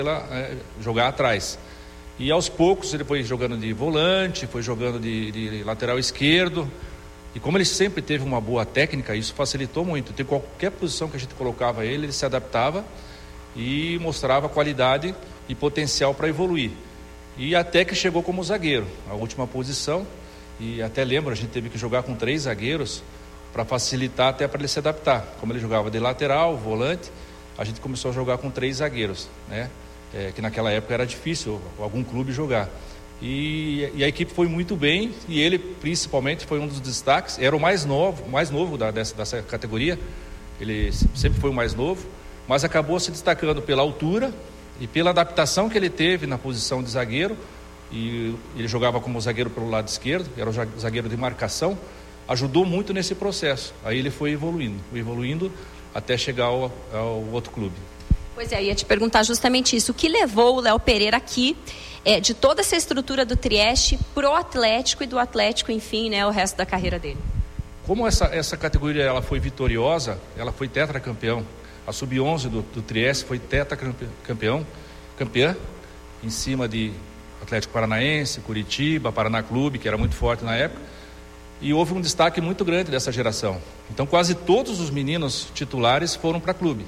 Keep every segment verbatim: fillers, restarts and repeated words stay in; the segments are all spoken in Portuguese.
é, jogar atrás. E aos poucos ele foi jogando de volante, foi jogando de, de lateral esquerdo. E como ele sempre teve uma boa técnica, isso facilitou muito. Tem qualquer posição que a gente colocava ele, ele se adaptava e mostrava qualidade e potencial para evoluir. E até que chegou como zagueiro, a última posição. E até lembro, a gente teve que jogar com três zagueiros para facilitar até para ele se adaptar. Como ele jogava de lateral, volante, a gente começou a jogar com três zagueiros, né? É, que naquela época era difícil algum clube jogar. E, e a equipe foi muito bem, e ele principalmente foi um dos destaques. Era o mais novo, mais novo da, dessa, dessa categoria. Ele sempre foi o mais novo, mas acabou se destacando pela altura e pela adaptação que ele teve na posição de zagueiro. E ele jogava como zagueiro pelo lado esquerdo, era o zagueiro de marcação. Ajudou muito nesse processo. Aí ele foi evoluindo, evoluindo até chegar ao, ao outro clube. Pois é, eu ia te perguntar justamente isso. O que levou o Léo Pereira aqui, é, de toda essa estrutura do Trieste, pro Atlético e do Atlético, enfim, né, o resto da carreira dele? Como essa, essa categoria ela foi vitoriosa, ela foi tetracampeão. A sub onze do, do Trieste foi tetracampeão, campeã, em cima de Atlético Paranaense, Curitiba, Paraná Clube, que era muito forte na época. E houve um destaque muito grande dessa geração. Então quase todos os meninos titulares foram para clube.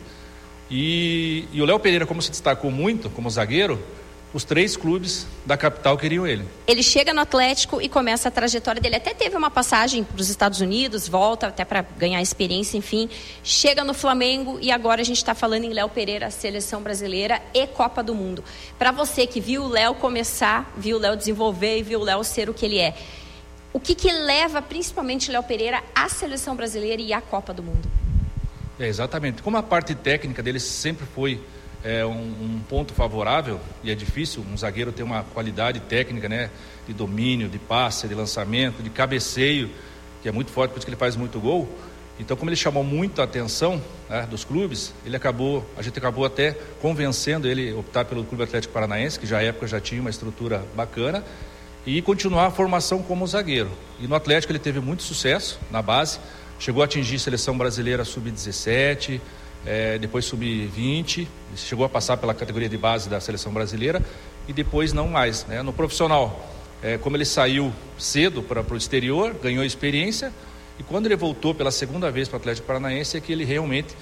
E, e o Léo Pereira, como se destacou muito como zagueiro, os três clubes da capital queriam ele. Ele chega no Atlético e começa a trajetória dele. Até teve uma passagem para os Estados Unidos, volta até para ganhar experiência, enfim. Chega no Flamengo e agora a gente está falando em Léo Pereira, seleção brasileira e Copa do Mundo. Para você que viu o Léo começar, viu o Léo desenvolver e viu o Léo ser o que ele é, o que, que leva principalmente o Léo Pereira à seleção brasileira e à Copa do Mundo? É, exatamente. Como a parte técnica dele sempre foi é, um, um ponto favorável, e é difícil um zagueiro ter uma qualidade técnica, né, de domínio, de passe, de lançamento, de cabeceio, que é muito forte, por isso que ele faz muito gol. Então, como ele chamou muito a atenção, né, dos clubes, ele acabou, a gente acabou até convencendo ele a optar pelo Clube Atlético Paranaense, que já à época já tinha uma estrutura bacana, e continuar a formação como zagueiro. E no Atlético ele teve muito sucesso na base. Chegou a atingir seleção brasileira sub dezessete, é, depois sub vinte, chegou a passar pela categoria de base da seleção brasileira e depois não mais, né? No profissional, é, como ele saiu cedo para o exterior, ganhou experiência, e quando ele voltou pela segunda vez para o Atlético Paranaense é que ele realmente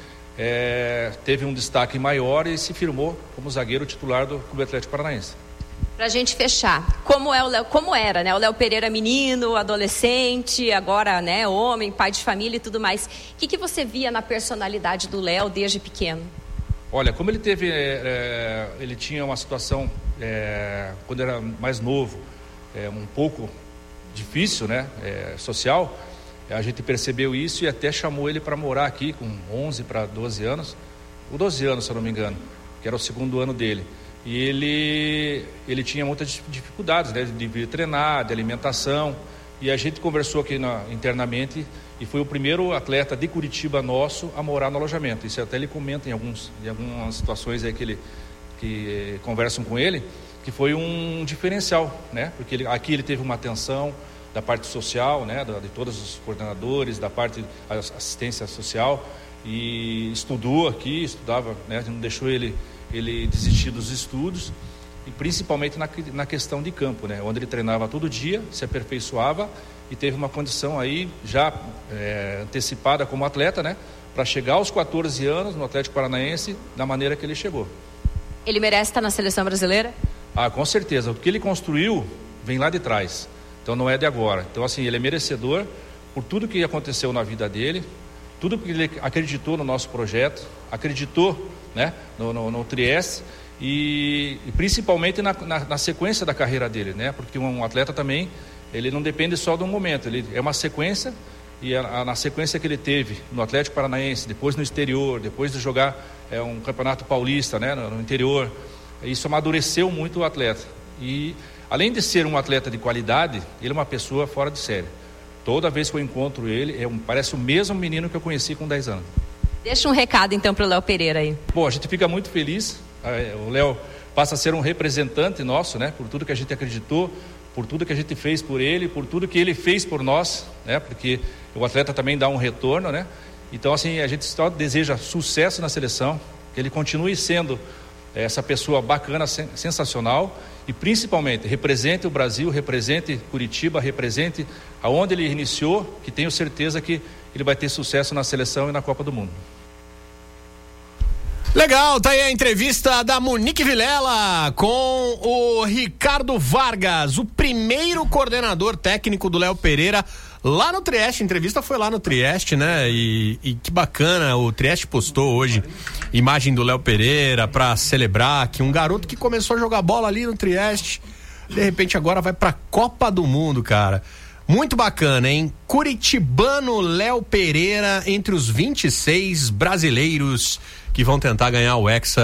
é, teve um destaque maior e se firmou como zagueiro titular do Clube Atlético Paranaense. Pra gente fechar, como é o Léo, como era, né? O Léo Pereira menino, adolescente, agora, né, homem, pai de família e tudo mais. O que, que você via na personalidade do Léo desde pequeno? Olha, como ele teve, é, ele tinha uma situação, é, quando era mais novo, é, um pouco difícil, né, é, social, a gente percebeu isso e até chamou ele para morar aqui com onze para doze anos, ou doze anos, se eu não me engano, que era o segundo ano dele. E ele, ele tinha muitas dificuldades, né, de vir treinar, de alimentação, e a gente conversou aqui na, internamente, e foi o primeiro atleta de Curitiba nosso a morar no alojamento. Isso até ele comenta em, alguns, em algumas situações aí que, ele, que conversam com ele, que foi um diferencial, né, porque ele, aqui ele teve uma atenção da parte social, né, de todos os coordenadores, da parte da assistência social, e estudou aqui, estudava, né, não deixou ele... ele desistiu dos estudos, e principalmente na, na questão de campo, né? Onde ele treinava todo dia, se aperfeiçoava e teve uma condição aí já é, antecipada como atleta, né? Para chegar aos quatorze anos no Atlético Paranaense da maneira que ele chegou. Ele merece estar na seleção brasileira? Ah, com certeza. O que ele construiu vem lá de trás, então não é de agora. Então assim, ele é merecedor por tudo que aconteceu na vida dele, tudo que ele acreditou no nosso projeto, acreditou, né, no, no, no Trieste e, e principalmente na, na, na sequência da carreira dele, né, porque um atleta também, ele não depende só de um momento, ele é uma sequência, e a, a, na sequência que ele teve no Atlético Paranaense, depois no exterior, depois de jogar é, um campeonato paulista, né, no, no interior, isso amadureceu muito o atleta. E além de ser um atleta de qualidade, ele é uma pessoa fora de série. Toda vez que eu encontro ele, é um, parece o mesmo menino que eu conheci com dez anos. Deixa um recado então para o Léo Pereira aí. Bom, a gente fica muito feliz, o Léo passa a ser um representante nosso, né, por tudo que a gente acreditou, por tudo que a gente fez por ele, por tudo que ele fez por nós, né, porque o atleta também dá um retorno, né, então assim, a gente só deseja sucesso na seleção, que ele continue sendo essa pessoa bacana, sensacional, e principalmente represente o Brasil, represente Curitiba, represente aonde ele iniciou, que tenho certeza que ele vai ter sucesso na seleção e na Copa do Mundo. Legal, tá aí a entrevista da Monique Vilela com o Ricardo Vargas, o primeiro coordenador técnico do Léo Pereira lá no Trieste. A entrevista foi lá no Trieste, né? E, e que bacana, o Trieste postou hoje imagem do Léo Pereira pra celebrar que um garoto que começou a jogar bola ali no Trieste, de repente agora vai pra Copa do Mundo, cara. Muito bacana, hein? Curitibano Léo Pereira entre os vinte e seis brasileiros que vão tentar ganhar o Hexa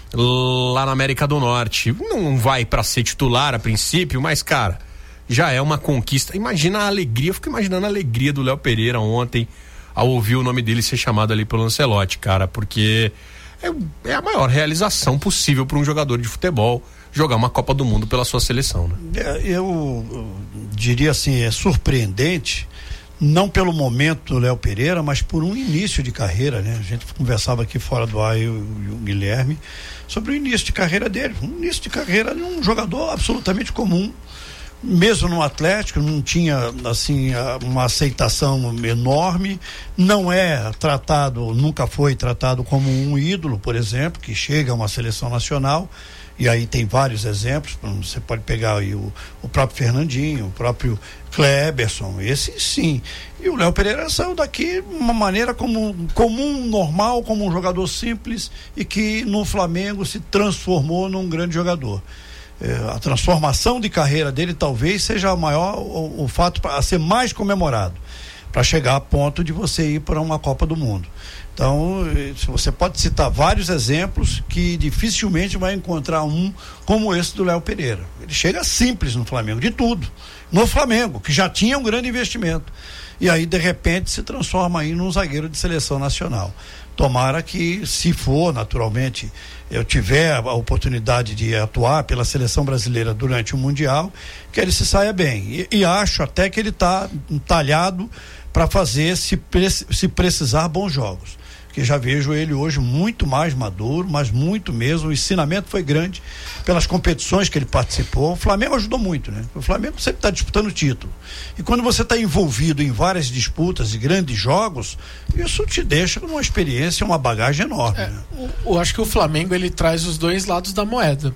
lá na América do Norte. Não vai pra ser titular a princípio, mas, cara, já é uma conquista. Imagina a alegria, eu fico imaginando a alegria do Léo Pereira ontem ao ouvir o nome dele ser chamado ali pelo Ancelotti, cara, porque é, é a maior realização possível para um jogador de futebol jogar uma Copa do Mundo pela sua seleção, né? É, eu, eu diria assim, é surpreendente, não pelo momento do Léo Pereira, mas por um início de carreira, né? A gente conversava aqui fora do ar, eu e o Guilherme, sobre o início de carreira dele, um início de carreira de um jogador absolutamente comum, mesmo no Atlético, não tinha assim uma aceitação enorme, não é tratado, nunca foi tratado como um ídolo, por exemplo, que chega a uma seleção nacional. E aí tem vários exemplos, você pode pegar aí o, o próprio Fernandinho, o próprio Kleberson, esse sim. E o Léo Pereira saiu daqui de uma maneira como, comum, normal, como um jogador simples e que no Flamengo se transformou num grande jogador. É, a transformação de carreira dele talvez seja a maior, o, o fato a ser mais comemorado, para chegar a ponto de você ir para uma Copa do Mundo. Então, você pode citar vários exemplos que dificilmente vai encontrar um como esse do Léo Pereira. Ele chega simples no Flamengo, de tudo. No Flamengo, que já tinha um grande investimento. E aí, de repente, se transforma aí num zagueiro de seleção nacional. Tomara que, se for, naturalmente, eu tiver a oportunidade de atuar pela seleção brasileira durante o Mundial, que ele se saia bem. E, e acho até que ele está talhado para fazer, se, se precisar, bons jogos. Que já vejo ele hoje muito mais maduro, mas muito mesmo, o ensinamento foi grande pelas competições que ele participou. O Flamengo ajudou muito, né? O Flamengo sempre está disputando título, e quando você está envolvido em várias disputas e grandes jogos, isso te deixa numa experiência, uma bagagem enorme, é, né? Eu acho que o Flamengo, ele traz os dois lados da moeda,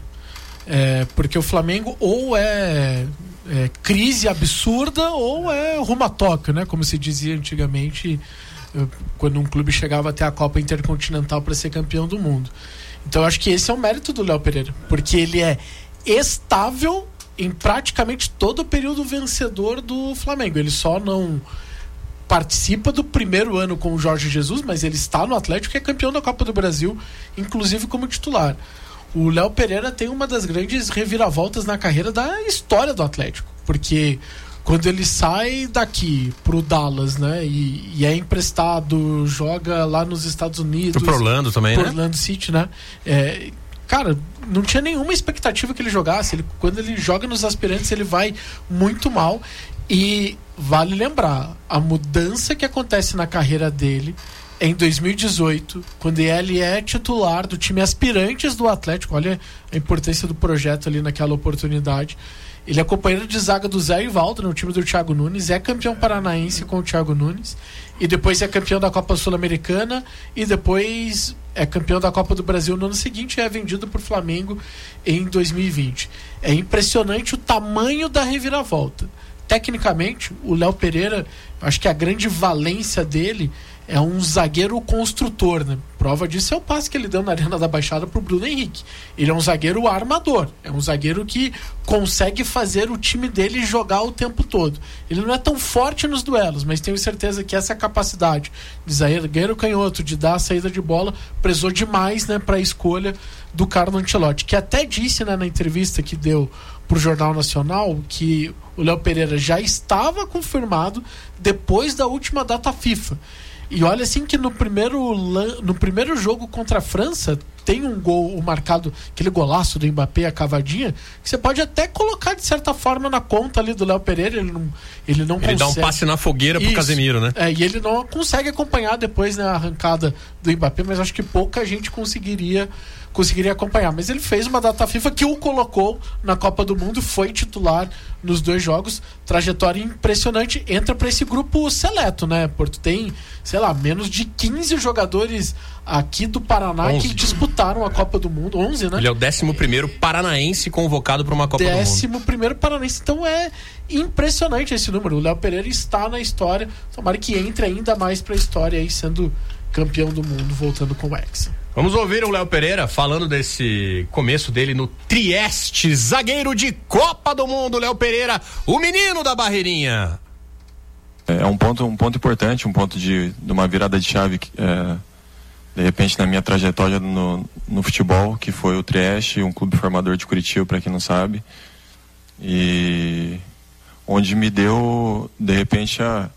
é, porque o Flamengo ou é, é crise absurda ou é rumo a Tóquio, né? Como se dizia antigamente, quando um clube chegava até a Copa Intercontinental para ser campeão do mundo. Então eu acho que esse é o mérito do Léo Pereira, porque ele é estável em praticamente todo o período vencedor do Flamengo. Ele só não participa do primeiro ano com o Jorge Jesus, mas ele está no Atlético, que é campeão da Copa do Brasil, inclusive como titular. O Léo Pereira tem uma das grandes reviravoltas na carreira da história do Atlético, porque quando ele sai daqui pro Dallas, né, e, e é emprestado, joga lá nos Estados Unidos, pro Orlando também, pro né? Orlando City, né? É, cara, não tinha nenhuma expectativa que ele jogasse. Ele, quando ele joga nos aspirantes, ele vai muito mal. E vale lembrar, a mudança que acontece na carreira dele é em dois mil e dezoito, quando ele é titular do time aspirantes do Atlético. Olha a importância do projeto ali naquela oportunidade. Ele é companheiro de zaga do Zé Ivaldo no time do Thiago Nunes, é campeão paranaense com o Thiago Nunes, e depois é campeão da Copa Sul-Americana, e depois é campeão da Copa do Brasil no ano seguinte e é vendido para o Flamengo em dois mil e vinte. É impressionante o tamanho da reviravolta. Tecnicamente, o Léo Pereira, acho que a grande valência dele é um zagueiro construtor, né? Prova disso é o passe que ele deu na Arena da Baixada pro Bruno Henrique. Ele é um zagueiro armador, é um zagueiro que consegue fazer o time dele jogar o tempo todo. Ele não é tão forte nos duelos, mas tenho certeza que essa capacidade de zagueiro canhoto, de dar a saída de bola, prezou demais, né, para a escolha do Carlo Ancelotti, que até disse, né, na entrevista que deu pro Jornal Nacional que o Léo Pereira já estava confirmado depois da última data FIFA. E olha assim que no primeiro, no primeiro jogo contra a França tem um gol marcado, aquele golaço do Mbappé, a cavadinha, que você pode até colocar de certa forma na conta ali do Léo Pereira. Ele não, ele não ele consegue. Ele dá um passe na fogueira pro Isso. Casemiro, né? É, e ele não consegue acompanhar depois, né, a arrancada do Mbappé, mas acho que pouca gente conseguiria conseguiria acompanhar. Mas ele fez uma data FIFA que o colocou na Copa do Mundo, foi titular nos dois jogos, trajetória impressionante, entra para esse grupo seleto, né? Porto tem, sei lá, menos de quinze jogadores aqui do Paraná onze que disputaram a Copa do Mundo, onze, né? Ele é o décimo primeiro paranaense convocado para uma Copa do Mundo. Décimo primeiro paranaense, então é impressionante esse número. O Léo Pereira está na história, tomara que entre ainda mais para a história aí, sendo campeão do mundo, voltando com o Hexa. Vamos ouvir o Léo Pereira falando desse começo dele no Trieste, zagueiro de Copa do Mundo, Léo Pereira, o menino da Barreirinha. É um ponto, um ponto importante, um ponto de, de uma virada de chave, é, de repente na minha trajetória no, no futebol, que foi o Trieste, um clube formador de Curitiba, para quem não sabe, e onde me deu, de repente, a,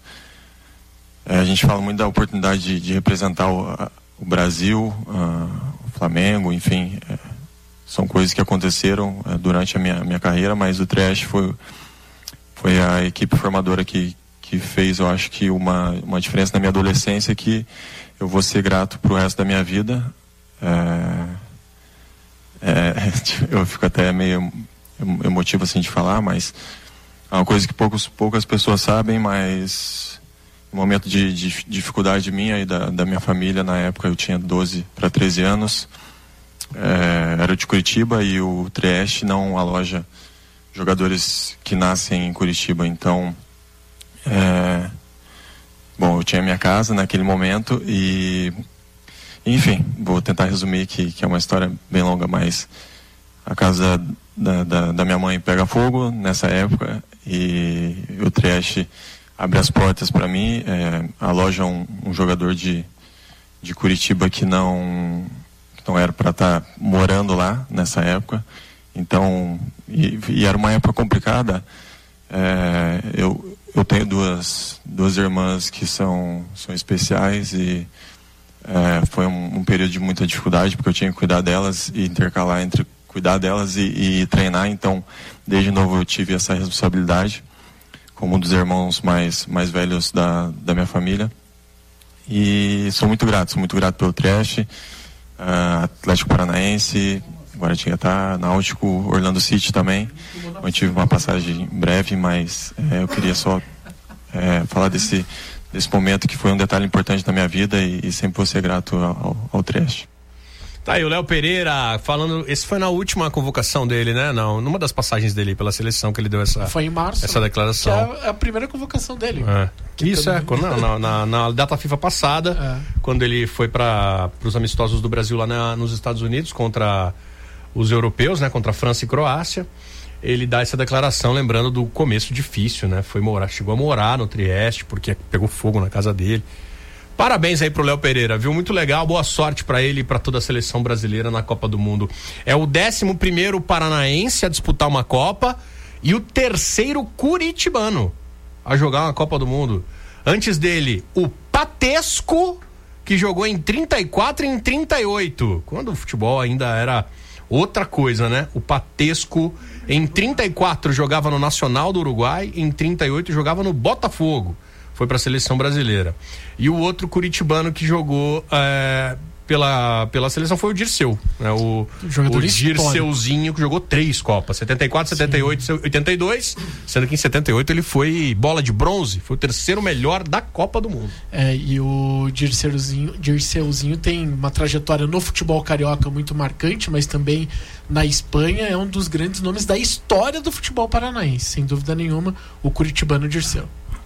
a gente fala muito da oportunidade de, de representar o, a, o Brasil, uh, o Flamengo, enfim, é, são coisas que aconteceram é, durante a minha, minha carreira, mas o Trieste foi, foi a equipe formadora que, que fez, eu acho que uma, uma diferença na minha adolescência que eu vou ser grato pro resto da minha vida. É, é, eu fico até meio emotivo assim de falar, mas é uma coisa que poucos, poucas pessoas sabem, mas no momento de, de dificuldade minha e da, da minha família, na época eu tinha doze para treze anos, é, era de Curitiba e o Trieste não aloja jogadores que nascem em Curitiba, então é, bom, eu tinha minha casa naquele momento e enfim, vou tentar resumir que, que é uma história bem longa, mas a casa da, da, da minha mãe pega fogo nessa época e o Trieste abre as portas para mim, é, aloja um, um jogador de, de Curitiba que não, que não era para estar tá morando lá nessa época, então, e, e era uma época complicada. É, eu, eu tenho duas, duas irmãs que são, são especiais e é, foi um, um período de muita dificuldade, porque eu tinha que cuidar delas e intercalar entre cuidar delas e, e treinar, então desde novo eu tive essa responsabilidade como um dos irmãos mais, mais velhos da, da minha família. E sou muito grato, sou muito grato pelo Trieste, uh, Atlético Paranaense, Guaratinguetá, Náutico, Orlando City também. Eu tive uma passagem breve, mas é, eu queria só é, falar desse, desse momento que foi um detalhe importante na minha vida e, e sempre vou ser grato ao, ao Trieste. Tá aí o Léo Pereira falando, esse foi na última convocação dele, né? Não, numa das passagens dele pela seleção que ele deu essa, foi em março, essa declaração. Que é a primeira convocação dele. É. Isso é, quando, não, na, na data FIFA passada, é. quando ele foi para os amistosos do Brasil lá na, nos Estados Unidos contra os europeus, né? Contra a França e Croácia, ele dá essa declaração lembrando do começo difícil, né? Foi morar, chegou a morar no Trieste porque pegou fogo na casa dele. Parabéns aí pro Léo Pereira, viu? Muito legal, boa sorte para ele e para toda a seleção brasileira na Copa do Mundo. É o décimo primeiro paranaense a disputar uma Copa e o terceiro curitibano a jogar uma Copa do Mundo. Antes dele, o Patesco, que jogou em trinta e quatro e em trinta e oito, quando o futebol ainda era outra coisa, né? O Patesco em trinta e quatro jogava no Nacional do Uruguai, em trinta e oito jogava no Botafogo. Foi para a seleção brasileira. E o outro curitibano que jogou é, pela, pela seleção foi o Dirceu, né? O, o Dirceuzinho, que jogou três Copas, setenta e quatro, setenta e oito, Sim. oitenta e dois, sendo que em setenta e oito ele foi bola de bronze, foi o terceiro melhor da Copa do Mundo. É, e o Dirceuzinho, Dirceuzinho tem uma trajetória no futebol carioca muito marcante, mas também na Espanha é um dos grandes nomes da história do futebol paranaense, sem dúvida nenhuma, o curitibano Dirceu.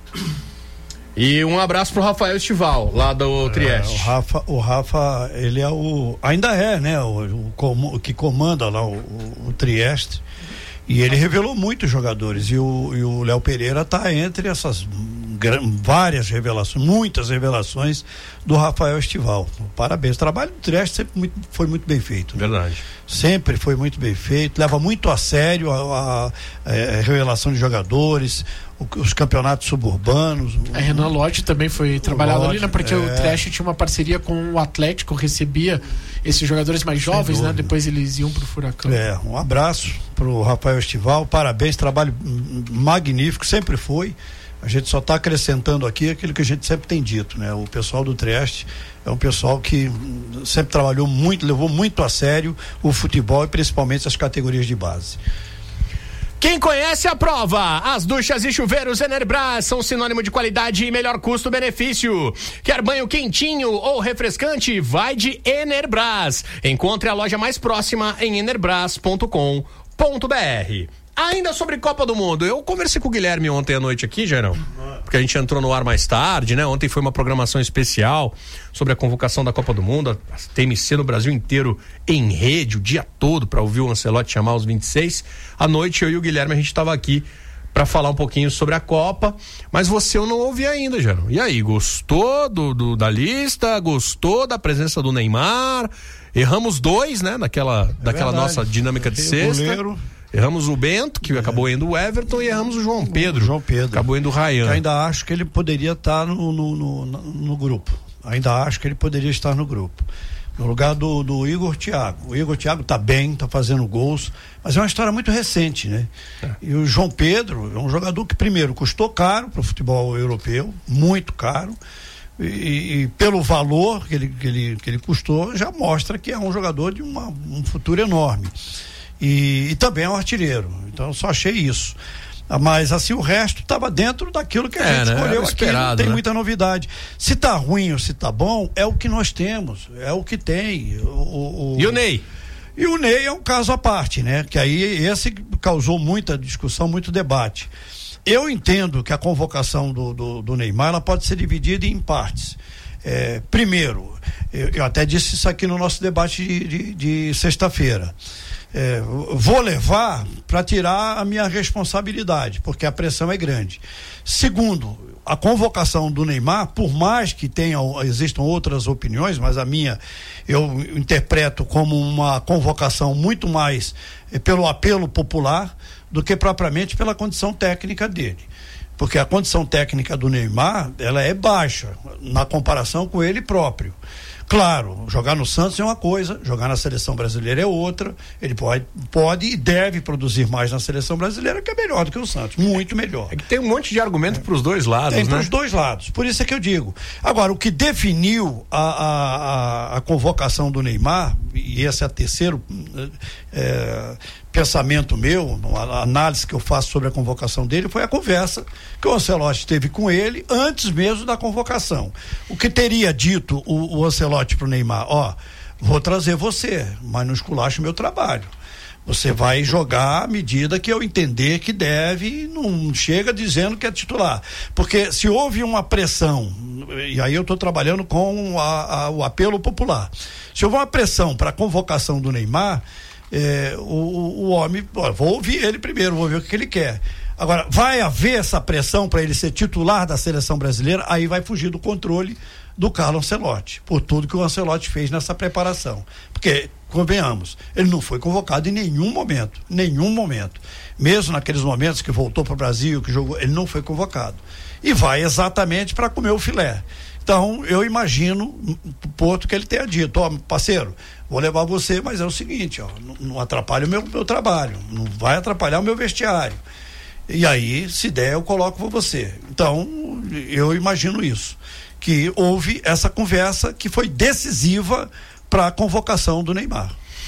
E um abraço pro Rafael Estival, lá do Trieste. É, o Rafa, o Rafa, ele é o, ainda é, né, o, o, o que comanda lá o, o, o Trieste, e ele revelou muitos jogadores, e o Léo Pereira tá entre essas várias revelações, muitas revelações do Rafael Estival. Parabéns, o trabalho do Trieste sempre muito, foi muito bem feito. Né? Verdade. Sempre foi muito bem feito, leva muito a sério a, a, a revelação de jogadores, os campeonatos suburbanos. A Renan Lodge também foi trabalhado Lodge, ali, né? Porque é... o Trieste tinha uma parceria com o Atlético, recebia esses jogadores mais jovens, né? Depois eles iam pro Furacão. É, um abraço pro Rafael Estival, parabéns, trabalho magnífico, sempre foi. A gente só está acrescentando aqui aquilo que a gente sempre tem dito, né? O pessoal do Trieste é um pessoal que sempre trabalhou muito, levou muito a sério o futebol e principalmente as categorias de base. Quem conhece a prova. As duchas e chuveiros Enerbras são sinônimo de qualidade e melhor custo-benefício. Quer banho quentinho ou refrescante? Vai de Enerbras. Encontre a loja mais próxima em enerbras ponto com ponto b r. Ainda sobre Copa do Mundo, eu conversei com o Guilherme ontem à noite aqui, Gerão, porque a gente entrou no ar mais tarde, né? Ontem foi uma programação especial sobre a convocação da Copa do Mundo, a T M C no Brasil inteiro em rede, o dia todo, para ouvir o Ancelotti chamar os vinte e seis. À noite, eu e o Guilherme, a gente estava aqui para falar um pouquinho sobre a Copa, mas você eu não ouvi ainda, Gerão. E aí, gostou do, do, da lista? Gostou da presença do Neymar? Erramos dois, né? Daquela, é daquela nossa dinâmica de sexta. Goleiro. Erramos o Bento, que é. acabou indo o Everton, e erramos o João Pedro. O João Pedro. Acabou indo o Ryan. Eu ainda acho que ele poderia estar no, no, no, no grupo. Ainda acho que ele poderia estar no grupo. No lugar do, do Igor Thiago. O Igor Thiago está bem, está fazendo gols, mas é uma história muito recente, né? É. E o João Pedro é um jogador que, primeiro, custou caro para o futebol europeu, muito caro. E, e pelo valor que ele, que, ele, que ele custou, já mostra que é um jogador de uma, um futuro enorme. E, e também é um artilheiro, então eu só achei isso. Mas assim, o resto estava dentro daquilo que a é, gente né? escolheu aqui, não tem né? muita novidade. Se tá ruim ou se tá bom, é o que nós temos, é o que tem. O, o, e o Ney? E o Ney é um caso à parte, né? Que aí esse causou muita discussão, muito debate. Eu entendo que a convocação do, do, do Neymar, ela pode ser dividida em partes. É, primeiro, eu, eu até disse isso aqui no nosso debate de, de, de sexta-feira. É, vou levar para tirar a minha responsabilidade, porque a pressão é grande. Segundo, a convocação do Neymar, por mais que tenha, existam outras opiniões, mas a minha eu interpreto como uma convocação muito mais é, pelo apelo popular do que propriamente pela condição técnica dele. Porque a condição técnica do Neymar, ela é baixa na comparação com ele próprio. Claro, jogar no Santos é uma coisa, jogar na seleção brasileira é outra. Ele pode, pode e deve produzir mais na seleção brasileira, que é melhor do que o Santos, muito melhor. É que tem um monte de argumento é. para os dois lados, tem né? Tem para os dois lados, por isso é que eu digo. Agora, o que definiu a, a, a, a convocação do Neymar, e esse é o terceiro é, pensamento meu, a análise que eu faço sobre a convocação dele, foi a conversa que o Ancelotti teve com ele antes mesmo da convocação. O que teria dito o, o Ancelotti pro Neymar? Ó, vou trazer você, mas não esculache o meu trabalho. Você vai jogar à medida que eu entender que deve, não chega dizendo que é titular. Porque se houve uma pressão, e aí eu estou trabalhando com a, a, o apelo popular, se houve uma pressão para a convocação do Neymar, É, o, o homem, ó, vou ouvir ele primeiro, vou ver o que ele quer. Agora, vai haver essa pressão para ele ser titular da seleção brasileira, aí vai fugir do controle do Carlo Ancelotti, por tudo que o Ancelotti fez nessa preparação. Porque, convenhamos, ele não foi convocado em nenhum momento, nenhum momento. Mesmo naqueles momentos que voltou para o Brasil, que jogou, ele não foi convocado. E vai exatamente para comer o filé. Então, eu imagino o Porto que ele tenha dito, ó, parceiro, vou levar você, mas é o seguinte, ó, não, não atrapalha o meu, meu trabalho, não vai atrapalhar o meu vestiário. E aí, se der, eu coloco para você. Então, eu imagino isso, que houve essa conversa que foi decisiva para a convocação do Neymar.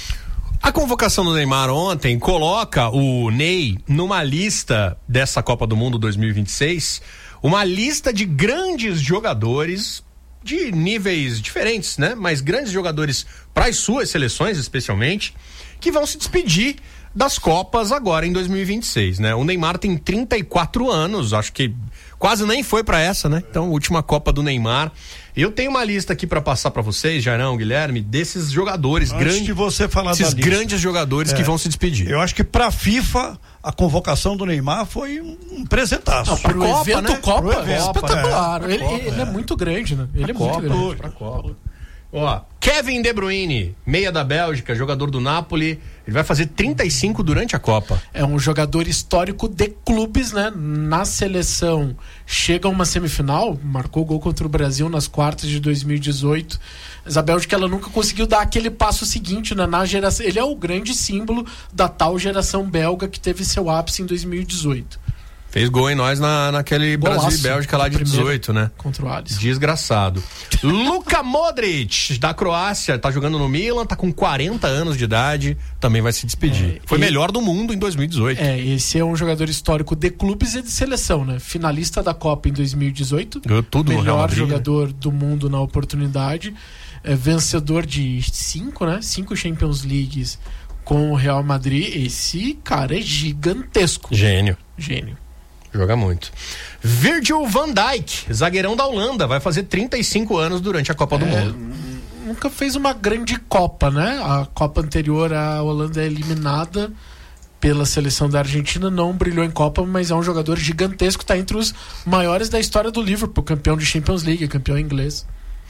A convocação do Neymar ontem coloca o Ney numa lista dessa Copa do Mundo dois mil e vinte e seis, uma lista de grandes jogadores de níveis diferentes, né? Mas grandes jogadores para as suas seleções, especialmente, que vão se despedir das Copas agora em dois mil e vinte e seis, né? O Neymar tem trinta e quatro anos, acho que quase nem foi para essa, né? Então, última Copa do Neymar. Eu tenho uma lista aqui para passar para vocês, Jairão, Guilherme, desses jogadores grandes. Antes de você falar esses da lista, grandes jogadores é, que vão se despedir. Eu acho que para a FIFA a convocação do Neymar foi um, um presentaço. Não, pro Copa, evento né? Copa, pro evento, é espetacular. É, ele, Copa, ele é. é muito grande, né? Ele pra é Copa, muito grande pra Copa. Ó, Kevin De Bruyne, meia da Bélgica, jogador do Napoli, ele vai fazer trinta e cinco durante a Copa. É um jogador histórico de clubes, né? Na seleção chega a uma semifinal, marcou gol contra o Brasil nas quartas de dois mil e dezoito. Mas a Bélgica, ela nunca conseguiu dar aquele passo seguinte, né? Na geração, ele é o grande símbolo da tal geração belga que teve seu ápice em dois mil e dezoito. Fez gol em nós na, naquele Golaço, Brasil e Bélgica lá de dezoito, né? Contra o Alisson. Desgraçado. Luka Modric, da Croácia, tá jogando no Milan, tá com quarenta anos de idade, também vai se despedir. É, Foi e... melhor do mundo em dois mil e dezoito. É, esse é um jogador histórico de clubes e de seleção, né? Finalista da Copa em dois mil e dezoito. Ganhou tudo no Real Melhor Madrid, jogador, né, do mundo na oportunidade. É, vencedor de cinco, né? Cinco Champions Leagues com o Real Madrid. Esse cara é gigantesco. Gênio. Gênio. Joga muito. Virgil van Dijk, zagueirão da Holanda, vai fazer trinta e cinco anos durante a Copa do É, Mundo. Nunca fez uma grande Copa, né? A Copa anterior, a Holanda é eliminada pela seleção da Argentina, não brilhou em Copa, mas é um jogador gigantesco, está entre os maiores da história do Liverpool, campeão de Champions League, campeão inglês.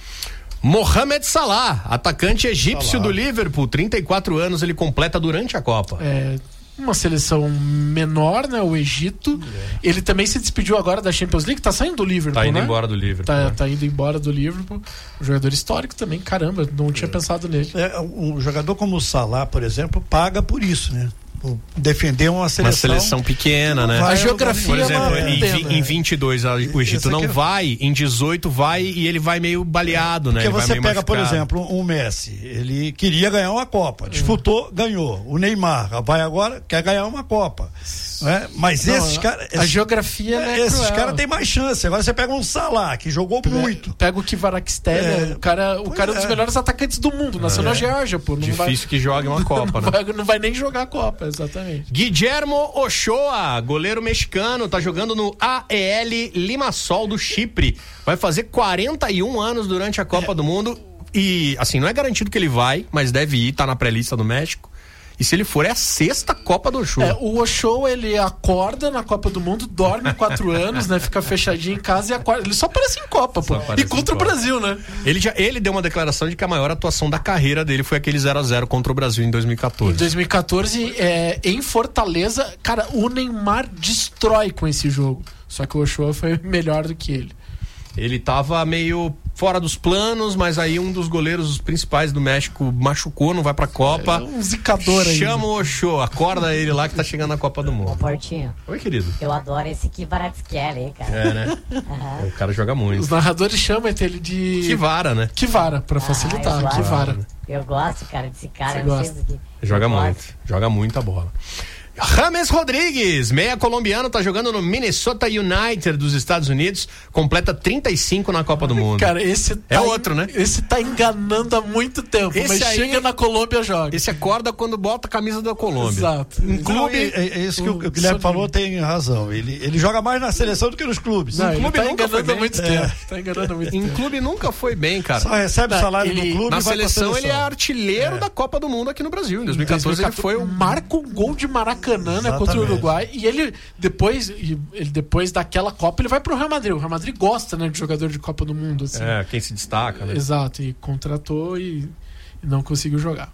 Mohamed Salah, atacante egípcio Salah. do Liverpool, trinta e quatro anos, ele completa durante a Copa. É uma seleção menor, né? O Egito. É. Ele também se despediu agora da Champions League, tá saindo do Liverpool, Tá indo né? embora do Liverpool. Tá, né? tá indo embora do Liverpool. Um jogador histórico também, caramba, não tinha é. pensado nele. É, um jogador como o Salah, por exemplo, paga por isso, né? Por defender uma seleção. Uma seleção pequena, né? A geografia, por exemplo, é em, pena, em vinte e dois o Egito não vai, em dezoito vai e ele vai meio baleado, né? Porque ele você pega, machucado. por exemplo, o Messi, ele queria ganhar uma Copa, disputou, ganhou. O Neymar vai agora, quer ganhar uma Copa. Né? Mas não, esses caras. A geografia é Esses caras têm mais chance. Agora você pega um Salah, que jogou muito. Pega o Kvaratskhelia, é, o cara, o cara é um dos melhores atacantes do mundo, nasceu é. na Geórgia, pô. Não Difícil vai, que jogue uma Copa, não né? Vai, não vai nem jogar a Copa, exatamente. Guillermo Ochoa, goleiro mexicano, tá jogando no A E L Limassol do Chipre. Vai fazer quarenta e um anos durante a Copa é. do Mundo. E, assim, não é garantido que ele vai, mas deve ir, tá na pré-lista do México. E se ele for, é a sexta Copa do Ochoa. É, o Ochoa, ele acorda na Copa do Mundo, dorme quatro anos, né? Fica fechadinho em casa e acorda. Ele só aparece em Copa, pô. E contra o Brasil, né? Ele, já, ele deu uma declaração de que a maior atuação da carreira dele foi aquele zero a zero contra o Brasil em dois mil e catorze. Em dois mil e catorze, é, em Fortaleza, cara, o Neymar destrói com esse jogo. Só que o Ochoa foi melhor do que ele. Ele tava meio fora dos planos, mas aí um dos goleiros principais do México machucou, não vai pra Copa. É um zicador aí. Chama o Ochoa, acorda ele lá que tá chegando na Copa do Mundo. Ô, Portinho. Oi, querido. Eu adoro esse Kvaratskhelia aí, cara. É, né? Uhum. O cara joga muito. Os narradores chamam ele de... Kivara, né? Kivara, pra facilitar. Ah, Kivara. Eu gosto, cara, desse cara. Você eu gosta? Não sei que... Joga muito. Joga muita bola. James Rodrigues, meia colombiano, tá jogando no Minnesota United dos Estados Unidos, completa trinta e cinco na Copa do Mundo. Cara, esse é tá outro, en... né? Esse tá enganando há muito tempo, esse mas aí... chega na Colômbia joga. Esse acorda quando bota a camisa da Colômbia. Exato. Em clube, é, é isso que o, o Guilherme falou, tem razão. Ele, ele joga mais na seleção do que nos clubes. Não, em clube tá nunca foi bem. Há muito é. tempo. Tá enganando há muito em tempo. clube nunca foi bem, cara. Só recebe Não, salário ele, no clube na e vai seleção, pra ele é artilheiro é. da Copa do Mundo aqui no Brasil. Em dois mil e catorze, ele foi o... marca um gol de Maracanã, né, contra o Uruguai. E ele depois, ele, depois daquela Copa, ele vai pro Real Madrid. O Real Madrid gosta, né, de jogador de Copa do Mundo. Assim. É, quem se destaca, né? Exato, e contratou e, e não conseguiu jogar.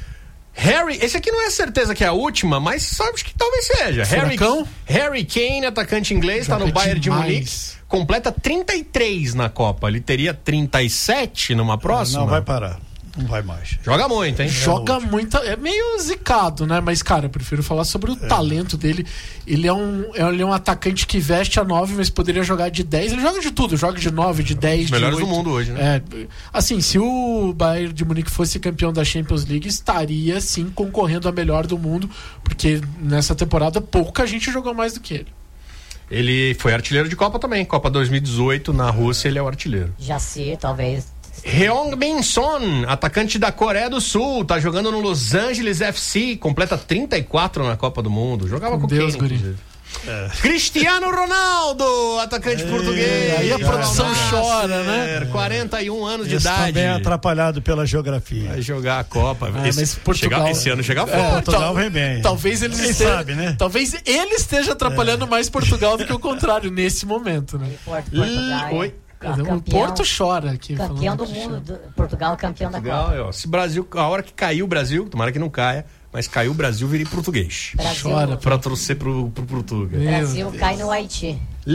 Harry, esse aqui não é certeza que é a última, mas sabe que talvez seja. Harry, Harry Kane, atacante inglês, está no Bayern de Munique. Completa trinta e três na Copa. Ele teria trinta e sete numa próxima? Não, vai parar. Não vai mais. Joga muito, hein? Joga muito. É meio zicado, né? Mas, cara, eu prefiro falar sobre o é. talento dele. Ele é, um, ele é um atacante que veste a nove, mas poderia jogar de dez. Ele joga de tudo. Joga de nove, de dez, de melhores oito. do mundo hoje, né? É, assim, se o Bayern de Munique fosse campeão da Champions League, estaria, sim, concorrendo a melhor do mundo, porque nessa temporada pouca gente jogou mais do que ele. Ele foi artilheiro de Copa também. Copa dois mil e dezoito, na Rússia, ele é o artilheiro. Já sei, talvez... Heung Min Son, atacante da Coreia do Sul, tá jogando no Los Angeles F C, completa trinta e quatro na Copa do Mundo. Jogava com, com Deus, quem, inclusive. É. Cristiano Ronaldo, atacante Ei, português. Aí a produção chora, né? quarenta e um anos Esse de idade. Também é atrapalhado pela geografia. Vai jogar a Copa. Ah, esse, mas Portugal, chega, esse ano chega forte. É, Portugal tal, vem bem. Talvez ele esteja, sabe, né? Talvez ele esteja atrapalhando é. mais Portugal do que o contrário nesse momento, né? Portugal, Oi. Campeão, o Porto chora aqui. Campeão do mundo, do, Portugal campeão Portugal, da Copa. Ó, se Brasil, a hora que caiu o Brasil, tomara que não caia, mas caiu o Brasil, virei português. Brasil, chora pra torcer pro, pro Portugal. Brasil cai no Haiti.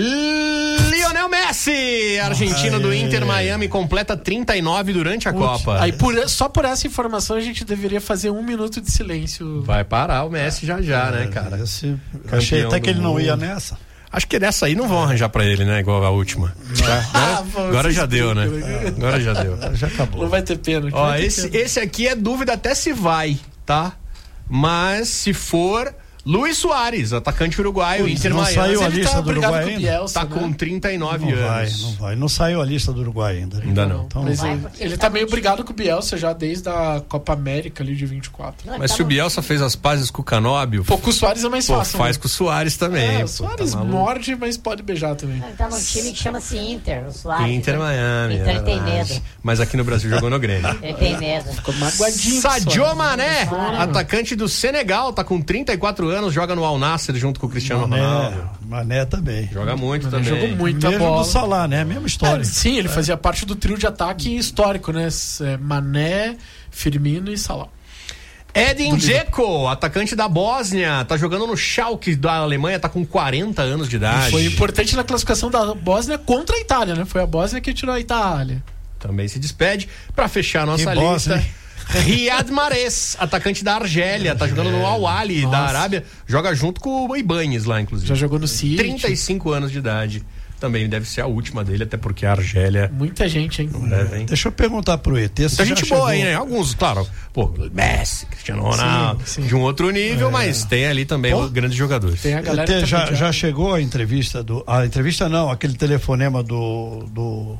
Lionel Messi, argentino do Inter Miami, completa trinta e nove durante a Putz, Copa. Aí por, só por essa informação a gente deveria fazer um minuto de silêncio. Vai parar o Messi já já, né, cara? Esse, achei até que ele não ia nessa. Acho que dessa aí não vão arranjar pra ele, né? Igual a última. Tá? Ah, Agora, agora já deu, né? Agora já deu. Já acabou. Não vai ter pena. Ó, vai ter esse, pena. esse aqui é dúvida até se vai, tá? Mas se for, Luiz Soares, atacante uruguaio, Inter não Miami. saiu a Ele lista tá do brigado Uruguai com o ainda? Bielsa, Tá né? com trinta e nove Não vai, anos. não vai. Não saiu a lista do Uruguai ainda. né? Ainda não. Então, Mas Vai, ele, porque ele ele tá tá meio no brigado com o Bielsa já desde a Copa América ali de vinte e quatro. Não, ele Mas tá se o no- Bielsa fez as pazes com o Canóbio, Pô, com o Soares é mais pô, fácil. faz né? com o Soares também. É, pô, o Soares tá maluco. morde, mas pode beijar também. Ele tá num time que chama-se Inter, o Soares. Inter Miami. Então é ele tem verdade. medo. Mas aqui no Brasil jogou no Grêmio. Ele tem medo. Ficou magoadinho. Sadio Mané, Claro. atacante do Senegal, tá com trinta e quatro anos, joga no Al Nassr junto com o Cristiano Mané, Ronaldo. Mané também. Joga muito Mané também. jogou muita Mesmo bola. do Salah, né? Mesma história. É, sim, ele fazia parte do trio de ataque histórico, né? É, Mané, Firmino e Salah. Edin Dzeko, atacante da Bósnia, tá jogando no Schalke da Alemanha, tá com quarenta anos de idade. Foi importante na classificação da Bósnia contra a Itália, né? Foi a Bósnia que tirou a Itália. Também se despede. Pra fechar a nossa Que lista, Bósnia, hein? Riyad Mahrez, atacante da Argélia, tá jogando no Al Ahly da Nossa. Arábia, joga junto com o Ibañez lá, inclusive. Já jogou no City. trinta e cinco anos de idade. Também deve ser a última dele, até porque a Argélia Muita gente, hein? deve, hein? Deixa eu perguntar pro E T. Muita se gente já chegou- boa aí, né? Alguns, claro. Pô, Messi, Cristiano Ronaldo, Sim, sim. de um outro nível, mas tem ali também Pô. grandes jogadores. Tem a E galera T, que tá já, pedindo. já chegou a entrevista do. A entrevista não, aquele telefonema do. do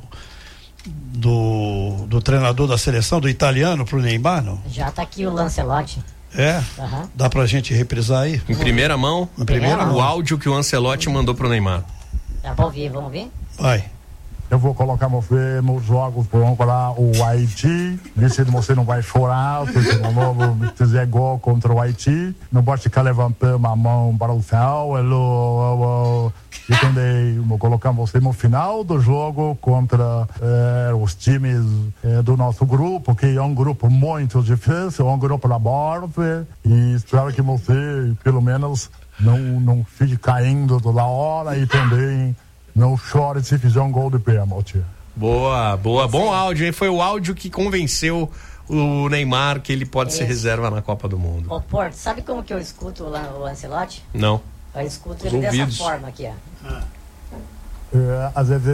do, do treinador da seleção, do italiano pro Neymar, não? Já tá aqui o Lancelotti. É? Aham. Dá pra gente reprisar aí? Em primeira mão, Em primeira Primeira o mão. áudio que o Ancelotti mandou pro Neymar. Tá, vamos ver, vamos ver? Vai. Eu vou colocar você nos jogos contra o Haiti. Ver se você não vai chorar, porque não vou fazer gol contra o Haiti. Não pode ficar levantando a mão para o céu. Eu, eu, eu, entendeu? Vou colocar você no final do jogo contra eh, os times eh, do nosso grupo, que é um grupo muito difícil, um grupo da morte. E espero que você, pelo menos, não, não fique caindo toda hora e também não chore se fizer um gol de pênalti. Boa, boa. Bom áudio, hein? Foi o áudio que convenceu o Neymar que ele pode ser Isso. reserva na Copa do Mundo. Ô, Porto, sabe como que eu escuto o Lan- o Lancelotti? Não. Eu escuto Os ele dessa ouvidos. forma aqui, ó. É, às vezes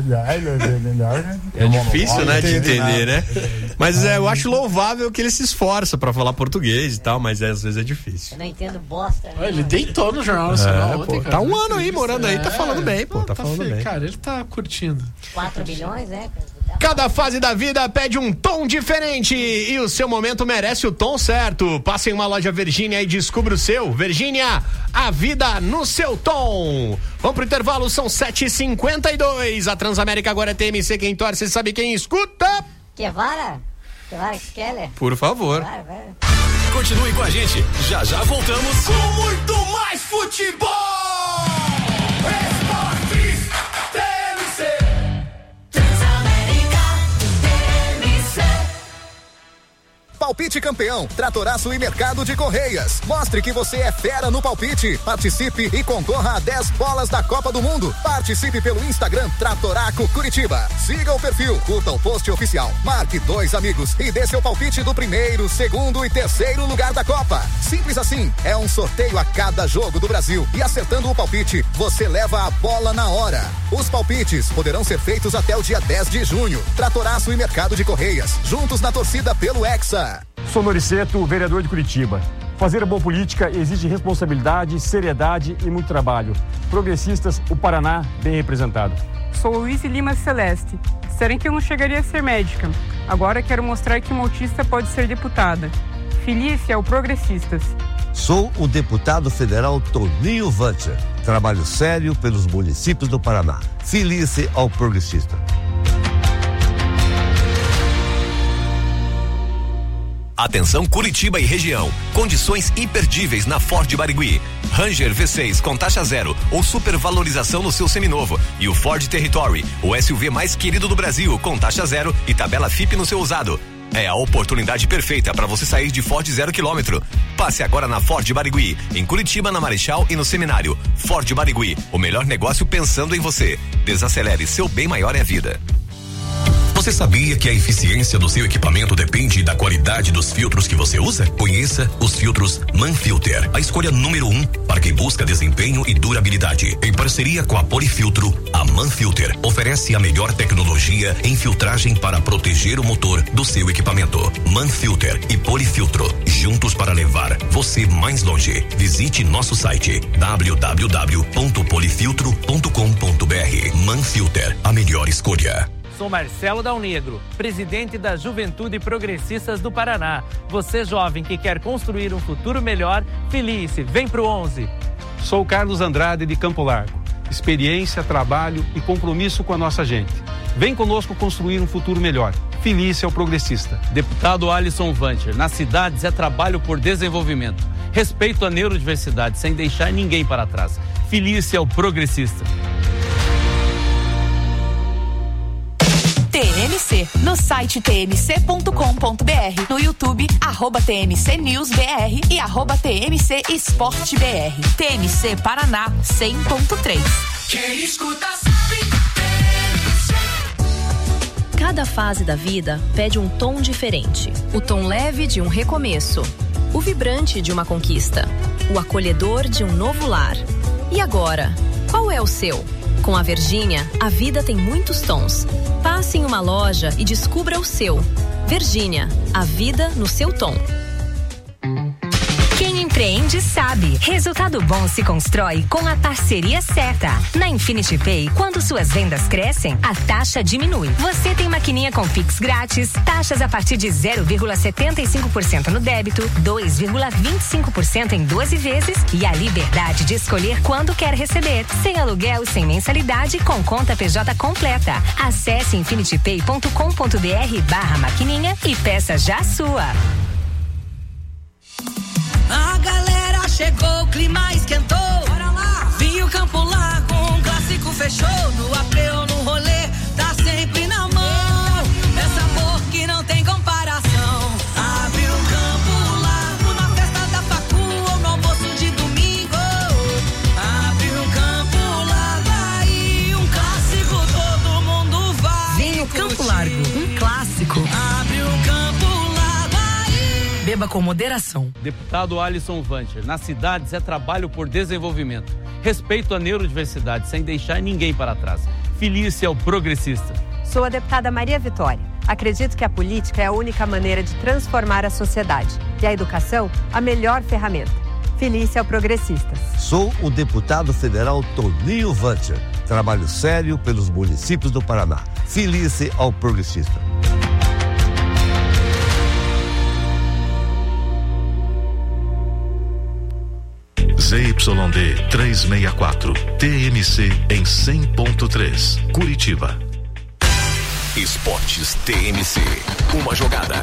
É difícil, né, de entendi entender, nada. né? Mas é, eu acho louvável que ele se esforça pra falar português e tal, mas é, às vezes é difícil. Eu não entendo bosta. né? Ele deitou no Jornal Nacional É, ontem, pô, cara. tá um ano aí morando aí, tá É. falando bem, pô, tá falando feio, bem. Cara, ele tá curtindo. quatro milhões, né? Cada fase da vida pede um tom diferente e o seu momento merece o tom certo. Passe em uma loja Virgínia e descubra o seu. Virgínia, a vida no seu tom. Vamos pro intervalo, são sete e cinquenta e dois. A Transamérica agora é T M C, quem torce sabe quem escuta. Quevara? Quevara Skeller? Por favor. Vai, vai. Continue com a gente. Já já voltamos com muito mais futebol. Esportes T M C. Transamérica T M C. Palpite campeão, Tratoraço e Mercado de Correias. Mostre que você é fera no palpite. Participe e concorra a dez bolas da Copa do Mundo. Participe pelo Instagram Tratoraco Curitiba. Siga o perfil, curta o post oficial. Marque dois amigos e dê seu palpite do primeiro, segundo e terceiro lugar da Copa. Simples assim, é um sorteio a cada jogo do Brasil. E acertando o palpite, você leva a bola na hora. Os palpites poderão ser feitos até o dia dez de junho. Tratoraço e Mercado de Correias. Juntos na torcida pelo Hexa. Sou Noriceto, vereador de Curitiba. Fazer boa política exige responsabilidade, seriedade e muito trabalho. Progressistas, o Paraná bem representado. Sou Luiz Lima Celeste. Disseram que eu não chegaria a ser médica. Agora quero mostrar que uma autista pode ser deputada. Filie-se ao Progressistas. Sou o deputado federal Toninho Vancher. Trabalho sério pelos municípios do Paraná. Filie-se ao Progressista. Atenção Curitiba e região. Condições imperdíveis na Ford Barigui. Ranger V seis com taxa zero ou supervalorização no seu seminovo. E o Ford Territory, o S U V mais querido do Brasil, com taxa zero e tabela F I P no seu usado. É a oportunidade perfeita para você sair de Ford zero quilômetro. Passe agora na Ford Barigui, em Curitiba, na Marechal e no Seminário. Ford Barigui, o melhor negócio pensando em você. Desacelere, seu bem maior é a vida. Você sabia que a eficiência do seu equipamento depende da qualidade dos filtros que você usa? Conheça os filtros Manfilter, a escolha número um para quem busca desempenho e durabilidade. Em parceria com a Polifiltro, a Manfilter oferece a melhor tecnologia em filtragem para proteger o motor do seu equipamento. Manfilter e Polifiltro, juntos para levar você mais longe. Visite nosso site w w w ponto polifiltro ponto com ponto b r. Manfilter, a melhor escolha. Sou Marcelo Dal Negro, presidente da Juventude Progressistas do Paraná. Você jovem que quer construir um futuro melhor, Felice, vem pro onze. Sou Carlos Andrade de Campo Largo. Experiência, trabalho e compromisso com a nossa gente. Vem conosco construir um futuro melhor. Felice é o progressista. Deputado Alisson Vancher, nas cidades é trabalho por desenvolvimento. Respeito à neurodiversidade, sem deixar ninguém para trás. Felice é o progressista. T M C, no site t m c ponto com ponto b r, no YouTube, arroba T M C News B R e arroba T M C Esporte B R. T M C Paraná cem ponto três. Quem escuta sabe. Cada fase da vida pede um tom diferente. O tom leve de um recomeço, o vibrante de uma conquista, o acolhedor de um novo lar. E agora, qual é o seu? Com a Virgínia, a vida tem muitos tons. Passe em uma loja e descubra o seu. Virgínia, a vida no seu tom. Quem empreende sabe. Resultado bom se constrói com a parceria certa. Na Infinity Pay, quando suas vendas crescem, a taxa diminui. Você tem maquininha com Pix grátis, taxas a partir de zero vírgula setenta e cinco por cento no débito, dois vírgula vinte e cinco por cento em doze vezes e a liberdade de escolher quando quer receber. Sem aluguel e sem mensalidade, com conta P J completa. Acesse infinity pay ponto com ponto b r barra maquininha e peça já a sua. A galera chegou, o clima esquentou. Bora lá! Vinho Campo Largo, um clássico fechou. No apeu, no rolê, tá sempre na mão. É sabor que não tem comparação. Abre o Campo Largo na festa da facu ou no almoço de domingo. Abre o Campo Largo aí, um clássico todo mundo vai. Vinho Campo Largo, um clássico. Abre o Campo Largo aí. Beba com moderação. Deputado Alisson Vancher, nas cidades é trabalho por desenvolvimento. Respeito à neurodiversidade, sem deixar ninguém para trás. Felice é o progressista. Sou a deputada Maria Vitória. Acredito que a política é a única maneira de transformar a sociedade. E a educação, a melhor ferramenta. Felice é o progressista. Sou o deputado federal Toninho Vancher. Trabalho sério pelos municípios do Paraná. Felice ao progressista. Z Y D trezentos e sessenta e quatro, T M C em cem ponto três, Curitiba. Esportes T M C, uma jogada.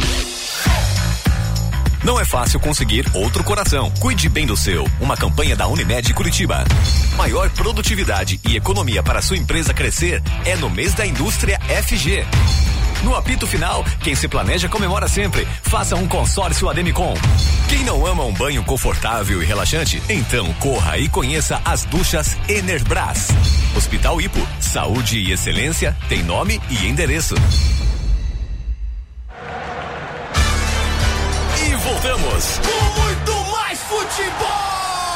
Não é fácil conseguir outro coração. Cuide bem do seu. Uma campanha da Unimed Curitiba. Maior produtividade e economia para sua empresa crescer é no mês da indústria F G. No apito final, quem se planeja comemora sempre. Faça um consórcio Ademicon. Quem não ama um banho confortável e relaxante, então corra e conheça as duchas Enerbras. Hospital Ipo, saúde e excelência tem nome e endereço. E voltamos com muito mais futebol.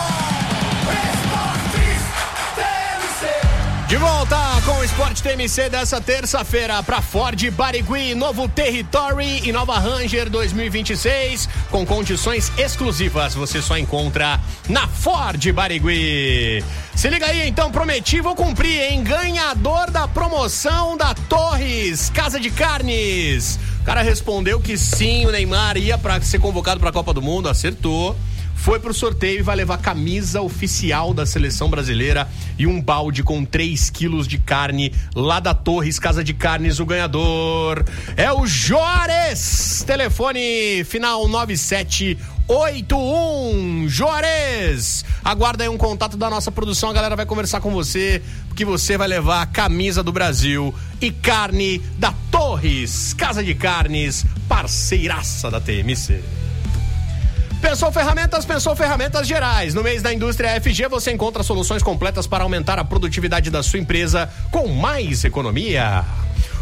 De volta com o Esporte T M C dessa terça-feira para Ford Barigui, novo Territory e nova Ranger dois mil e vinte e seis com condições exclusivas. Você só encontra na Ford Barigui. Se liga aí então, prometi, vou cumprir, hein? Ganhador da promoção da Torres Casa de Carnes. O cara respondeu que sim, o Neymar ia para ser convocado para a Copa do Mundo, acertou. Foi pro sorteio e vai levar camisa oficial da seleção brasileira e um balde com três quilos de carne lá da Torres Casa de Carnes. O ganhador é o Juarez. Telefone final nove sete oito um. Juarez, aguarda aí um contato da nossa produção. A galera vai conversar com você, porque você vai levar a camisa do Brasil e carne da Torres Casa de Carnes, parceiraça da T M C. Pensou Ferramentas, pensou Ferramentas Gerais. No mês da indústria F G você encontra soluções completas para aumentar a produtividade da sua empresa com mais economia.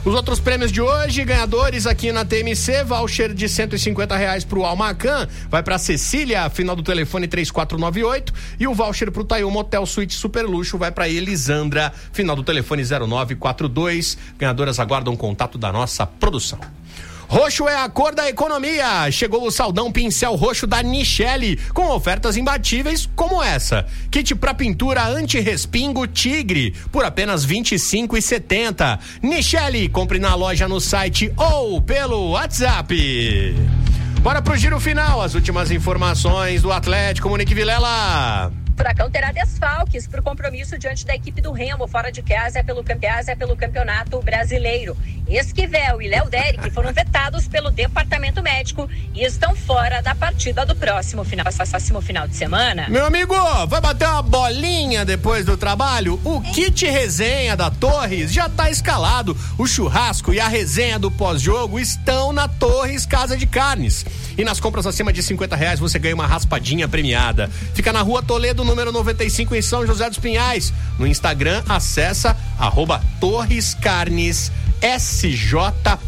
Os outros prêmios de hoje, ganhadores aqui na T M C, voucher de cento e cinquenta reais pro Almacan, vai pra Cecília, final do telefone três quatro nove oito, e o voucher pro Taiu Motel Suite Super Luxo vai pra Elisandra, final do telefone zero nove quatro dois. Ganhadoras aguardam o contato da nossa produção. Roxo é a cor da economia. Chegou o saldão pincel roxo da Nichelle, com ofertas imbatíveis como essa. Kit pra pintura anti-respingo Tigre, por apenas vinte e cinco reais e setenta centavos. Nichelle, compre na loja, no site ou pelo WhatsApp. Bora pro giro final, as últimas informações do Atlético. Monique Vilela. Furacão terá desfalques para o compromisso diante da equipe do Remo, fora de casa pelo, casa pelo Campeonato Brasileiro. Esquivel e Léo Derek foram vetados pelo Departamento Médico e estão fora da partida do próximo final, próximo final de semana. Meu amigo, vai bater uma bolinha depois do trabalho? O kit resenha da Torres já tá escalado. O churrasco e a resenha do pós-jogo estão na Torres Casa de Carnes. E nas compras acima de cinquenta reais você ganha uma raspadinha premiada. Fica na Rua Toledo, número noventa e cinco, em São José dos Pinhais. No Instagram, acessa arroba Torres Carnes S J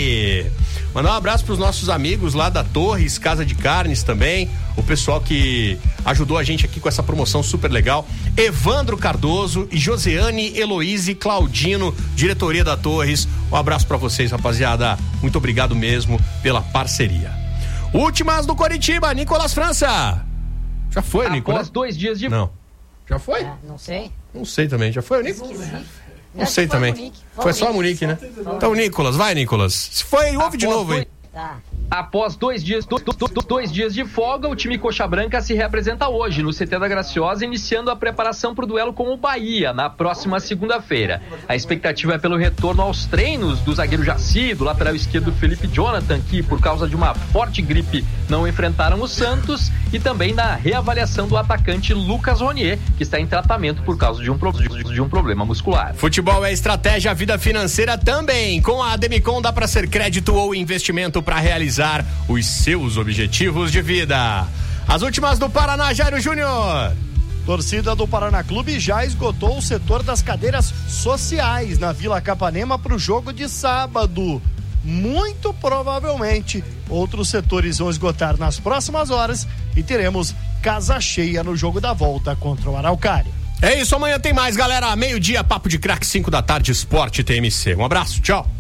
P. Mandar um abraço para os nossos amigos lá da Torres Casa de Carnes também, o pessoal que ajudou a gente aqui com essa promoção super legal. Evandro Cardoso e Joseane Heloíse Claudino, diretoria da Torres. Um abraço para vocês, rapaziada. Muito obrigado mesmo pela parceria. Últimas do Coritiba, Nicolas França. Já foi, Após Nicolas? Após dois dias de... Não. Já foi? Ah, não sei. Não sei também. Já foi o Nicolas? Não sei foi também. Foi, foi só a Monique, né? Então, Nicolas, vai, Nicolas. Se foi, ouve Após de novo aí. Dois... Tá. Após dois dias, do, do, do, dois dias de folga, o time Coxa Branca se reapresenta hoje no C T da Graciosa, iniciando a preparação para o duelo com o Bahia na próxima segunda-feira. A expectativa é pelo retorno aos treinos do zagueiro Jaci, do lateral esquerdo Felipe Jonathan, que por causa de uma forte gripe não enfrentaram o Santos, e também da reavaliação do atacante Lucas Ronier, que está em tratamento por causa de um, pro, de um problema muscular. Futebol é estratégia, vida financeira também. Com a Ademicon dá para ser crédito ou investimento para realizar os seus objetivos de vida. As últimas do Paraná, Jairo Júnior. Torcida do Paraná Clube já esgotou o setor das cadeiras sociais na Vila Capanema para o jogo de sábado. Muito provavelmente outros setores vão esgotar nas próximas horas e teremos casa cheia no jogo da volta contra o Araucária. É isso, amanhã tem mais, galera. Meio-dia, papo de craque, cinco da tarde, Esporte T M C. Um abraço, tchau.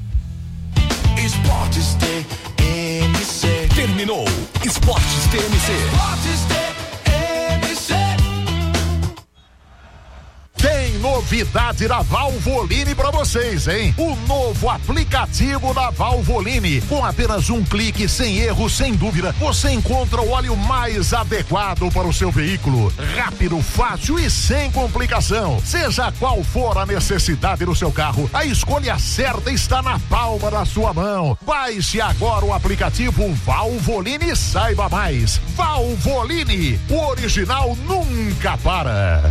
Esportes T M C. Terminou. Esportes T M C. Esportes T M C. Tem novidade da Valvoline pra vocês, hein? O novo aplicativo da Valvoline. Com apenas um clique, sem erro, sem dúvida, você encontra o óleo mais adequado para o seu veículo. Rápido, fácil e sem complicação. Seja qual for a necessidade do seu carro, a escolha certa está na palma da sua mão. Baixe agora o aplicativo Valvoline e saiba mais. Valvoline, o original nunca para.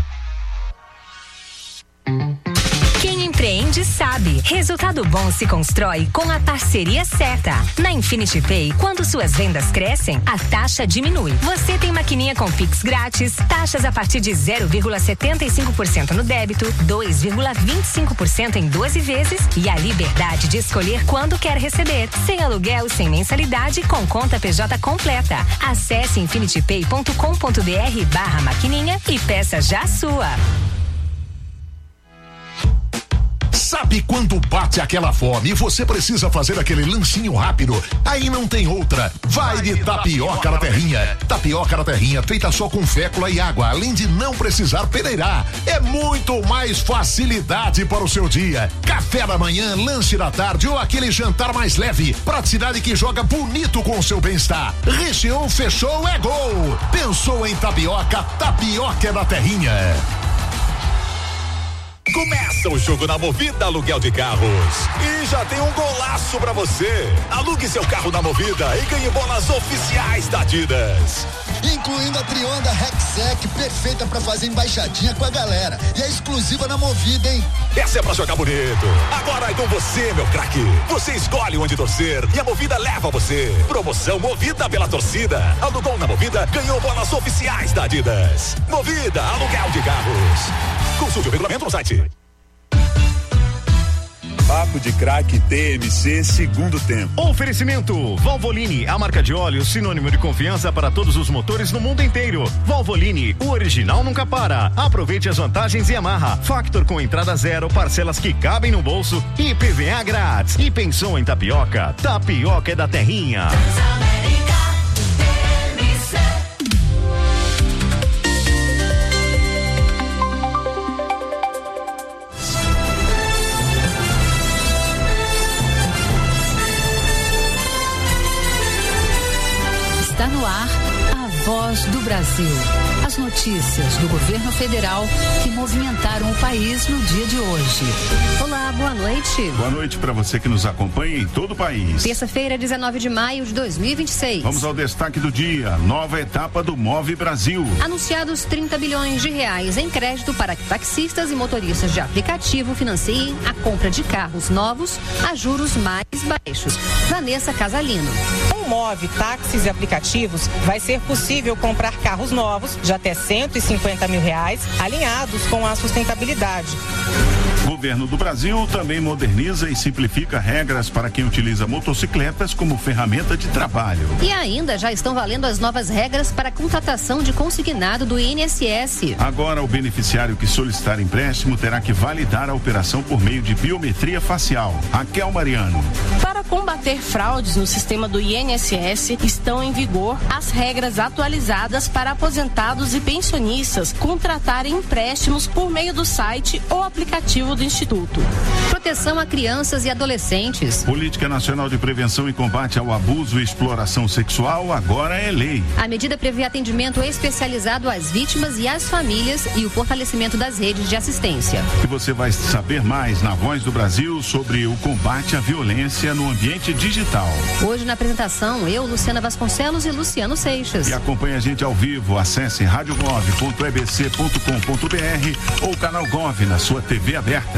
Quem empreende sabe. Resultado bom se constrói com a parceria certa. Na Infinity Pay, quando suas vendas crescem, a taxa diminui. Você tem maquininha com Pix grátis, taxas a partir de zero vírgula setenta e cinco por cento no débito, dois vírgula vinte e cinco por cento em doze vezes e a liberdade de escolher quando quer receber. Sem aluguel, sem mensalidade, com conta P J completa. Acesse infinitypay ponto com ponto br barra maquininha e peça já a sua. Sabe quando bate aquela fome e você precisa fazer aquele lanchinho rápido? Aí não tem outra. Vai de tapioca na terrinha. Tapioca na terrinha feita só com fécula e água, além de não precisar peneirar. É muito mais facilidade para o seu dia. Café da manhã, lanche da tarde ou aquele jantar mais leve. Praticidade que joga bonito com o seu bem-estar. Recheou, fechou, é gol. Pensou em tapioca? Tapioca é na terrinha. Começa o jogo na Movida Aluguel de Carros. E já tem um golaço pra você. Alugue seu carro na Movida e ganhe bolas oficiais da Adidas. Incluindo a Trionda Rexec, perfeita pra fazer embaixadinha com a galera. E é exclusiva na Movida, hein? Essa é pra jogar bonito. Agora é com você, meu craque. Você escolhe onde torcer e a Movida leva você. Promoção Movida pela torcida. Alugou na Movida, ganhou bolas oficiais da Adidas. Movida Aluguel de Carros. Consulte o regulamento no site. Papo de Craque T M C, segundo tempo. Oferecimento Valvoline, a marca de óleo sinônimo de confiança para todos os motores no mundo inteiro. Valvoline, o original nunca para. Aproveite as vantagens e amarra. Factor com entrada zero, parcelas que cabem no bolso e I P V A grátis. E pensou em tapioca? Tapioca é da terrinha. Está no ar a Voz do Brasil. As notícias do governo federal que movimentaram o país no dia de hoje. Olá, boa noite. Boa noite para você que nos acompanha em todo o país. Terça-feira, dezenove de maio de dois mil e vinte e seis. Vamos ao destaque do dia. Nova etapa do Move Brasil. Anunciados trinta bilhões de reais em crédito para que taxistas e motoristas de aplicativo financiem a compra de carros novos a juros mais baixos. Vanessa Casalino. Com o Move Táxis e Aplicativos, vai ser possível comprar carros novos de até cento e cinquenta mil reais, alinhados com a sustentabilidade. O governo do Brasil também moderniza e simplifica regras para quem utiliza motocicletas como ferramenta de trabalho. E ainda já estão valendo as novas regras para a contratação de consignado do I N S S. Agora, o beneficiário que solicitar empréstimo terá que validar a operação por meio de biometria facial. Raquel Mariano. Para combater fraudes no sistema do I N S S, estão em vigor as regras atualizadas para aposentados e pensionistas contratarem empréstimos por meio do site ou aplicativo do Instituto. Proteção a crianças e adolescentes. Política Nacional de Prevenção e Combate ao Abuso e Exploração Sexual agora é lei. A medida prevê atendimento especializado às vítimas e às famílias e o fortalecimento das redes de assistência. E você vai saber mais na Voz do Brasil sobre o combate à violência no ambiente digital. Hoje na apresentação, eu, Luciana Vasconcelos e Luciano Seixas. E acompanhe a gente ao vivo. Acesse rádio gov ponto e b c ponto com ponto b r ou canal Gov na sua T V aberta.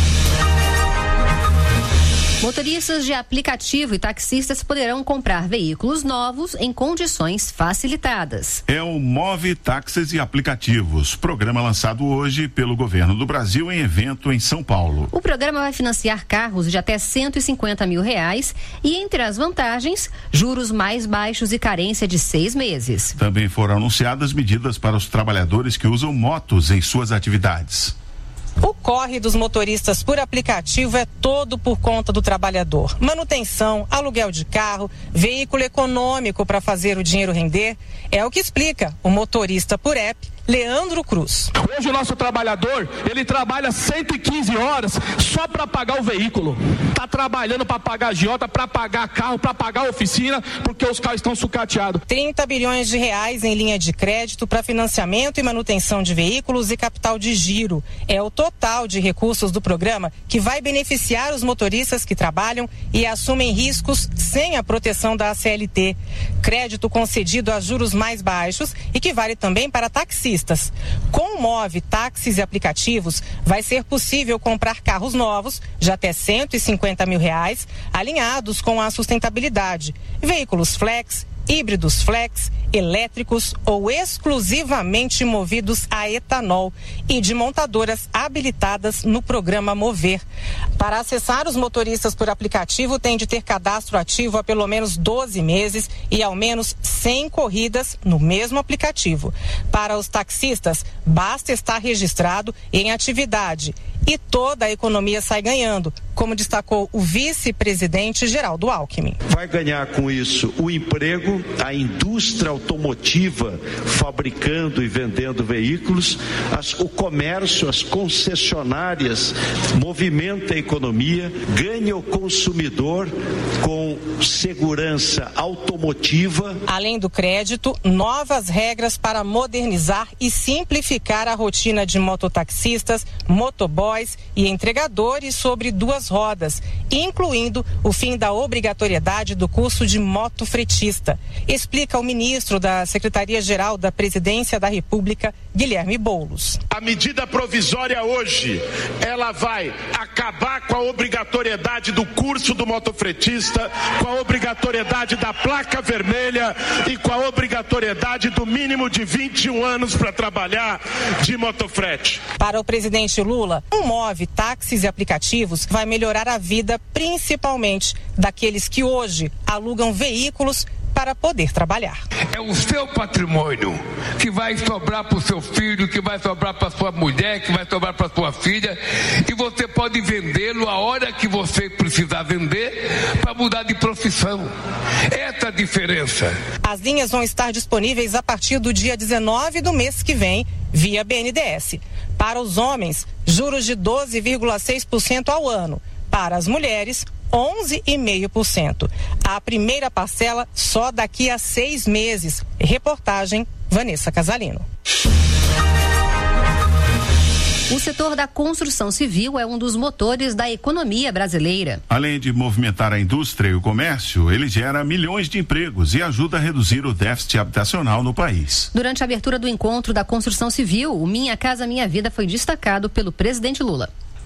Motoristas de aplicativo e taxistas poderão comprar veículos novos em condições facilitadas. É o Move Táxis e Aplicativos, programa lançado hoje pelo governo do Brasil em evento em São Paulo. O programa vai financiar carros de até cento e cinquenta mil reais e, entre as vantagens, juros mais baixos e carência de seis meses. Também foram anunciadas medidas para os trabalhadores que usam motos em suas atividades. O corre dos motoristas por aplicativo é todo por conta do trabalhador. Manutenção, aluguel de carro, veículo econômico para fazer o dinheiro render, é o que explica o motorista por app, Leandro Cruz. Hoje o nosso trabalhador, ele trabalha cento e quinze horas só para pagar o veículo. Tá trabalhando para pagar agiota, para pagar carro, para pagar oficina, porque os carros estão sucateados. trinta bilhões de reais em linha de crédito para financiamento e manutenção de veículos e capital de giro. É o total de recursos do programa que vai beneficiar os motoristas que trabalham e assumem riscos sem a proteção da C L T. Crédito concedido a juros mais baixos e que vale também para taxistas. Com o Move Táxis e Aplicativos, vai ser possível comprar carros novos de até cento e cinquenta mil reais, alinhados com a sustentabilidade. Veículos flex, híbridos flex, elétricos ou exclusivamente movidos a etanol e de montadoras habilitadas no programa Mover. Para acessar, os motoristas por aplicativo têm de ter cadastro ativo há pelo menos doze meses e ao menos cem corridas no mesmo aplicativo. Para os taxistas, basta estar registrado em atividade e toda a economia sai ganhando, como destacou o vice-presidente Geraldo Alckmin. Vai ganhar com isso o emprego, a indústria automotiva fabricando e vendendo veículos, as, o comércio, as concessionárias, movimenta a economia, ganha o consumidor com segurança automotiva. Além do crédito, novas regras para modernizar e simplificar a rotina de mototaxistas, motoboys e entregadores sobre duas rodas, incluindo o fim da obrigatoriedade do curso de motofretista, explica o ministro da Secretaria-Geral da Presidência da República, Guilherme Boulos. A medida provisória hoje, ela vai acabar com a obrigatoriedade do curso do motofretista, com a obrigatoriedade da placa vermelha e com a obrigatoriedade do mínimo de vinte e um anos para trabalhar de motofrete. Para o presidente Lula, o Move Táxis e Aplicativos vai melhorar melhorar a vida, principalmente daqueles que hoje alugam veículos para poder trabalhar. É o seu patrimônio que vai sobrar para o seu filho, que vai sobrar para sua mulher, que vai sobrar para sua filha, e você pode vendê-lo a hora que você precisar vender para mudar de profissão. Essa é a diferença. As linhas vão estar disponíveis a partir do dia dezenove do mês que vem, via B N D E S. Para os homens, juros de doze vírgula seis por cento ao ano. Para as mulheres, onze vírgula cinco por cento. A primeira parcela só daqui a seis meses. Reportagem Vanessa Casalino. O setor da construção civil é um dos motores da economia brasileira. Além de movimentar a indústria e o comércio, ele gera milhões de empregos e ajuda a reduzir o déficit habitacional no país. Durante a abertura do encontro da construção civil, o Minha Casa Minha Vida foi destacado pelo presidente Lula.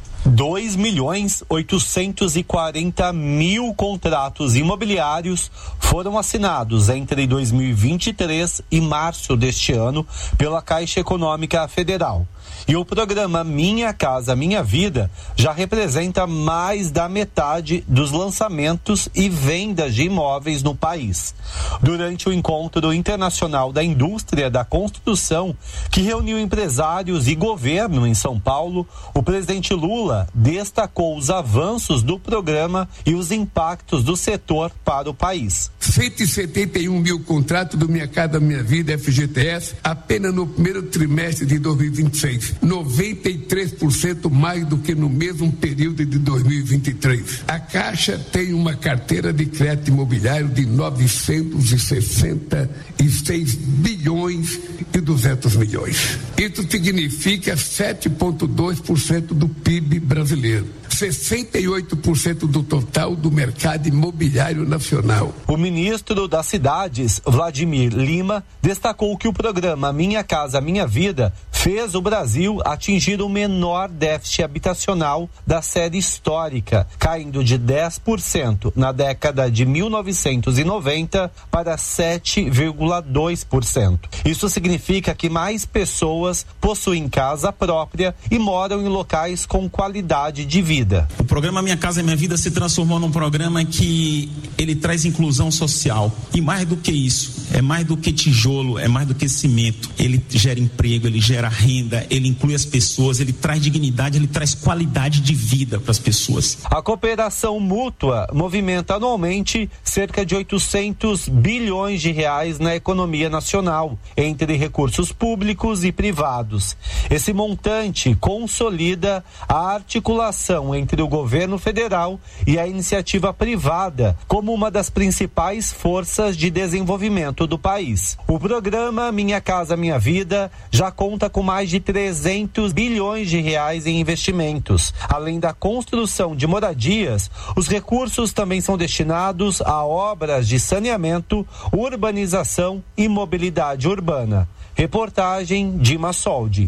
dois milhões oitocentos e quarenta mil contratos imobiliários foram assinados entre dois mil e vinte e três e março deste ano pela Caixa Econômica Federal. E o programa Minha Casa Minha Vida já representa mais da metade dos lançamentos e vendas de imóveis no país. Durante o Encontro Internacional da Indústria da Construção, que reuniu empresários e governo em São Paulo, o presidente Lula destacou os avanços do programa e os impactos do setor para o país. cento e setenta e um mil contratos do Minha Casa Minha Vida F G T S apenas no primeiro trimestre de dois mil e vinte e seis. noventa e três por cento mais do que no mesmo período de dois mil e vinte e três. A Caixa tem uma carteira de crédito imobiliário de novecentos e sessenta e seis bilhões e duzentos milhões. Isso significa sete vírgula dois por cento do P I B brasileiro. sessenta e oito por cento do total do mercado imobiliário nacional. O ministro das Cidades, Vladimir Lima, destacou que o programa Minha Casa Minha Vida fez o Brasil atingir o menor déficit habitacional da série histórica, caindo de dez por cento na década de mil novecentos e noventa para sete vírgula dois por cento. Isso significa que mais pessoas possuem casa própria e moram em locais com qualidade de vida. O programa Minha Casa Minha Vida se transformou num programa que ele traz inclusão social. E mais do que isso, é mais do que tijolo, é mais do que cimento. Ele gera emprego, ele gera renda, ele inclui as pessoas, ele traz dignidade, ele traz qualidade de vida para as pessoas. A cooperação mútua movimenta anualmente cerca de oitocentos bilhões de reais na economia nacional, entre recursos públicos e privados. Esse montante consolida a articulação entre o governo federal e a iniciativa privada como uma das principais forças de desenvolvimento do país. O programa Minha Casa Minha Vida já conta com mais de trezentos bilhões de reais em investimentos. Além da construção de moradias, os recursos também são destinados a obras de saneamento, urbanização e mobilidade urbana. Reportagem Dima Soldi.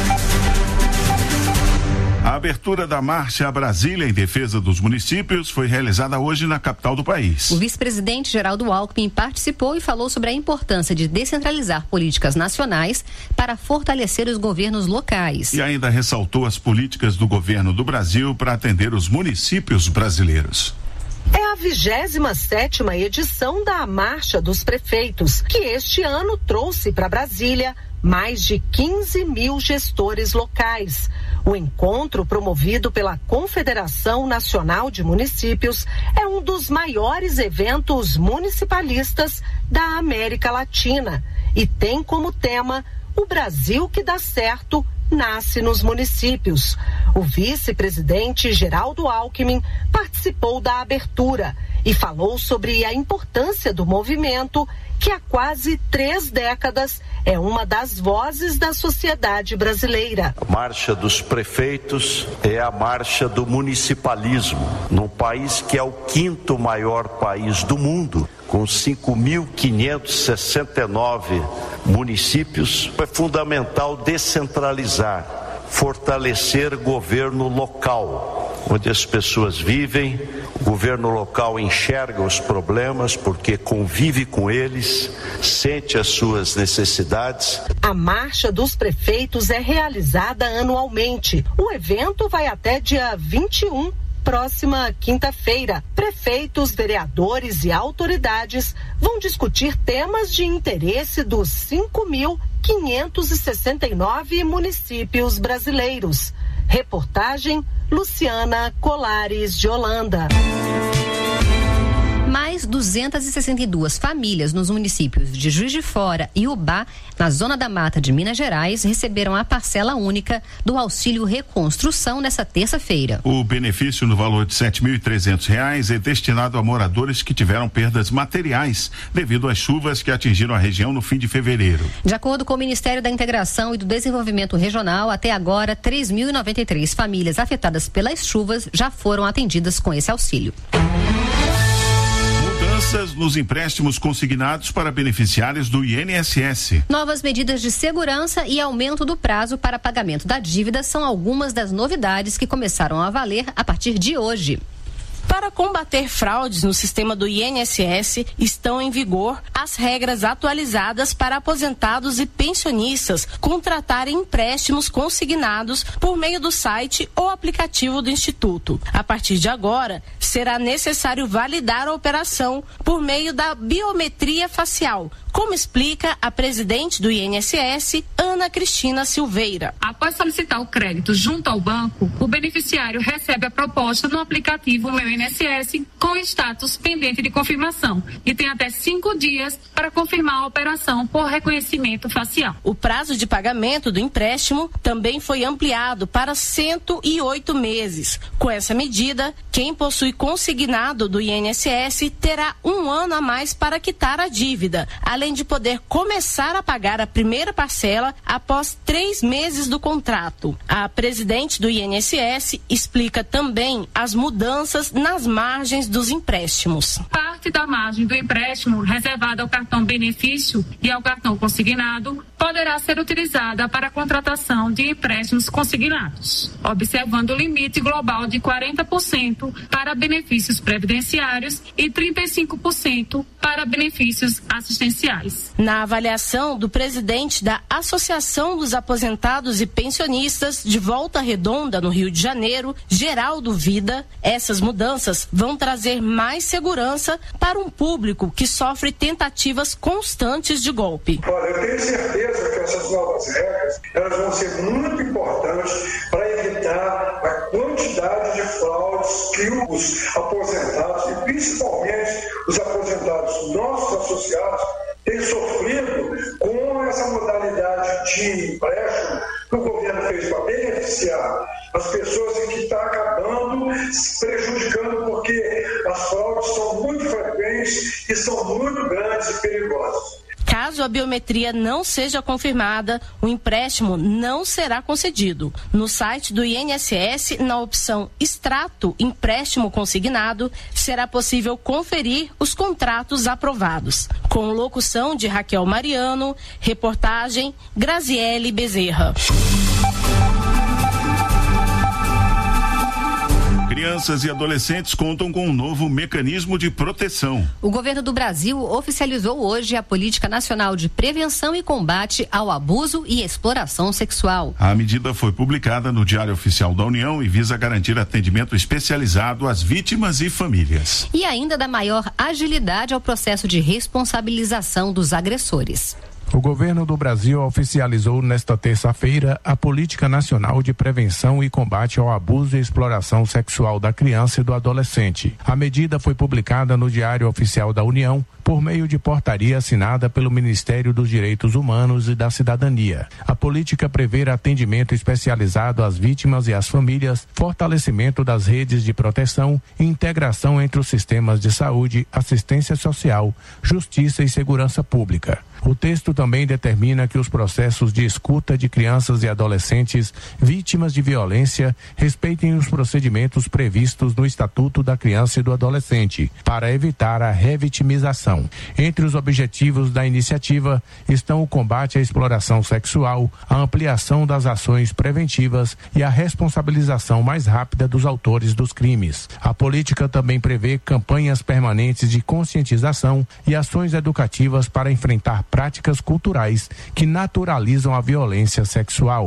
A abertura da Marcha Brasília em defesa dos municípios foi realizada hoje na capital do país. O vice-presidente Geraldo Alckmin participou e falou sobre a importância de descentralizar políticas nacionais para fortalecer os governos locais. E ainda ressaltou as políticas do governo do Brasil para atender os municípios brasileiros. É a vigésima sétima edição da Marcha dos Prefeitos, que este ano trouxe para Brasília mais de quinze mil gestores locais. O encontro, promovido pela Confederação Nacional de Municípios, é um dos maiores eventos municipalistas da América Latina e tem como tema "O Brasil que dá certo nasce nos municípios". O vice-presidente Geraldo Alckmin participou da abertura e falou sobre a importância do movimento, que há quase três décadas é uma das vozes da sociedade brasileira. A Marcha dos Prefeitos é a marcha do municipalismo, num país que é o quinto maior país do mundo, com cinco mil quinhentos e sessenta e nove municípios. É fundamental descentralizar, fortalecer governo local, onde as pessoas vivem. O governo local enxerga os problemas porque convive com eles, sente as suas necessidades. A Marcha dos Prefeitos é realizada anualmente. O evento vai até dia vinte e um próxima quinta-feira. Prefeitos, vereadores e autoridades vão discutir temas de interesse dos cinco mil quinhentos e sessenta e nove municípios brasileiros. Reportagem Luciana Colares de Holanda. Mais duzentas e sessenta e duas famílias nos municípios de Juiz de Fora e Ubá, na Zona da Mata de Minas Gerais, receberam a parcela única do Auxílio Reconstrução nesta terça-feira. O benefício no valor de sete mil e trezentos reais é destinado a moradores que tiveram perdas materiais devido às chuvas que atingiram a região no fim de fevereiro. De acordo com o Ministério da Integração e do Desenvolvimento Regional, até agora, três mil e noventa e três famílias afetadas pelas chuvas já foram atendidas com esse auxílio. Mudanças nos empréstimos consignados para beneficiários do I N S S. Novas medidas de segurança e aumento do prazo para pagamento da dívida são algumas das novidades que começaram a valer a partir de hoje. Para combater fraudes no sistema do I N S S, estão em vigor as regras atualizadas para aposentados e pensionistas contratarem empréstimos consignados por meio do site ou aplicativo do Instituto. A partir de agora, será necessário validar a operação por meio da biometria facial, como explica a presidente do I N S S, Ana Cristina Silveira. Após solicitar o crédito junto ao banco, o beneficiário recebe a proposta no aplicativo Meu I N S S com status pendente de confirmação e tem até cinco dias para confirmar a operação por reconhecimento facial. O prazo de pagamento do empréstimo também foi ampliado para cento e oito meses. Com essa medida, quem possui consignado do I N S S terá um ano a mais para quitar a dívida, além de poder começar a pagar a primeira parcela após três meses do contrato. A presidente do I N S S explica também as mudanças nas margens dos empréstimos. Parte da margem do empréstimo reservada ao cartão benefício e ao cartão consignado poderá ser utilizada para a contratação de empréstimos consignados, observando o limite global de quarenta por cento para benefícios previdenciários e trinta e cinco por cento para benefícios assistenciais. Na avaliação do presidente da Associação dos Aposentados e Pensionistas de Volta Redonda, no Rio de Janeiro, Geraldo Vida, essas mudanças vão trazer mais segurança para um público que sofre tentativas constantes de golpe. Olha, eu tenho certeza que essas novas regras elas vão ser muito importantes para evitar a quantidade de fraudes que os aposentados, e principalmente os aposentados nossos associados, têm sofrido com essa modalidade de empréstimo que o governo fez para beneficiar as pessoas e que está acabando se prejudicando porque as fraudes são muito frequentes e são muito grandes e perigosas. Caso a biometria não seja confirmada, o empréstimo não será concedido. No site do I N S S, na opção Extrato Empréstimo Consignado, será possível conferir os contratos aprovados. Com locução de Raquel Mariano, reportagem Graziele Bezerra. Crianças e adolescentes contam com um novo mecanismo de proteção. O governo do Brasil oficializou hoje a Política Nacional de Prevenção e Combate ao Abuso e Exploração Sexual. A medida foi publicada no Diário Oficial da União e visa garantir atendimento especializado às vítimas e famílias. E ainda dá maior agilidade ao processo de responsabilização dos agressores. O governo do Brasil oficializou nesta terça-feira a Política Nacional de Prevenção e Combate ao Abuso e Exploração Sexual da Criança e do Adolescente. A medida foi publicada no Diário Oficial da União por meio de portaria assinada pelo Ministério dos Direitos Humanos e da Cidadania. A política prevê atendimento especializado às vítimas e às famílias, fortalecimento das redes de proteção e integração entre os sistemas de saúde, assistência social, justiça e segurança pública. O texto também determina que os processos de escuta de crianças e adolescentes vítimas de violência respeitem os procedimentos previstos no Estatuto da Criança e do Adolescente, para evitar a revitimização. Entre os objetivos da iniciativa estão o combate à exploração sexual, a ampliação das ações preventivas e a responsabilização mais rápida dos autores dos crimes. A política também prevê campanhas permanentes de conscientização e ações educativas para enfrentar práticas culturais que naturalizam a violência sexual.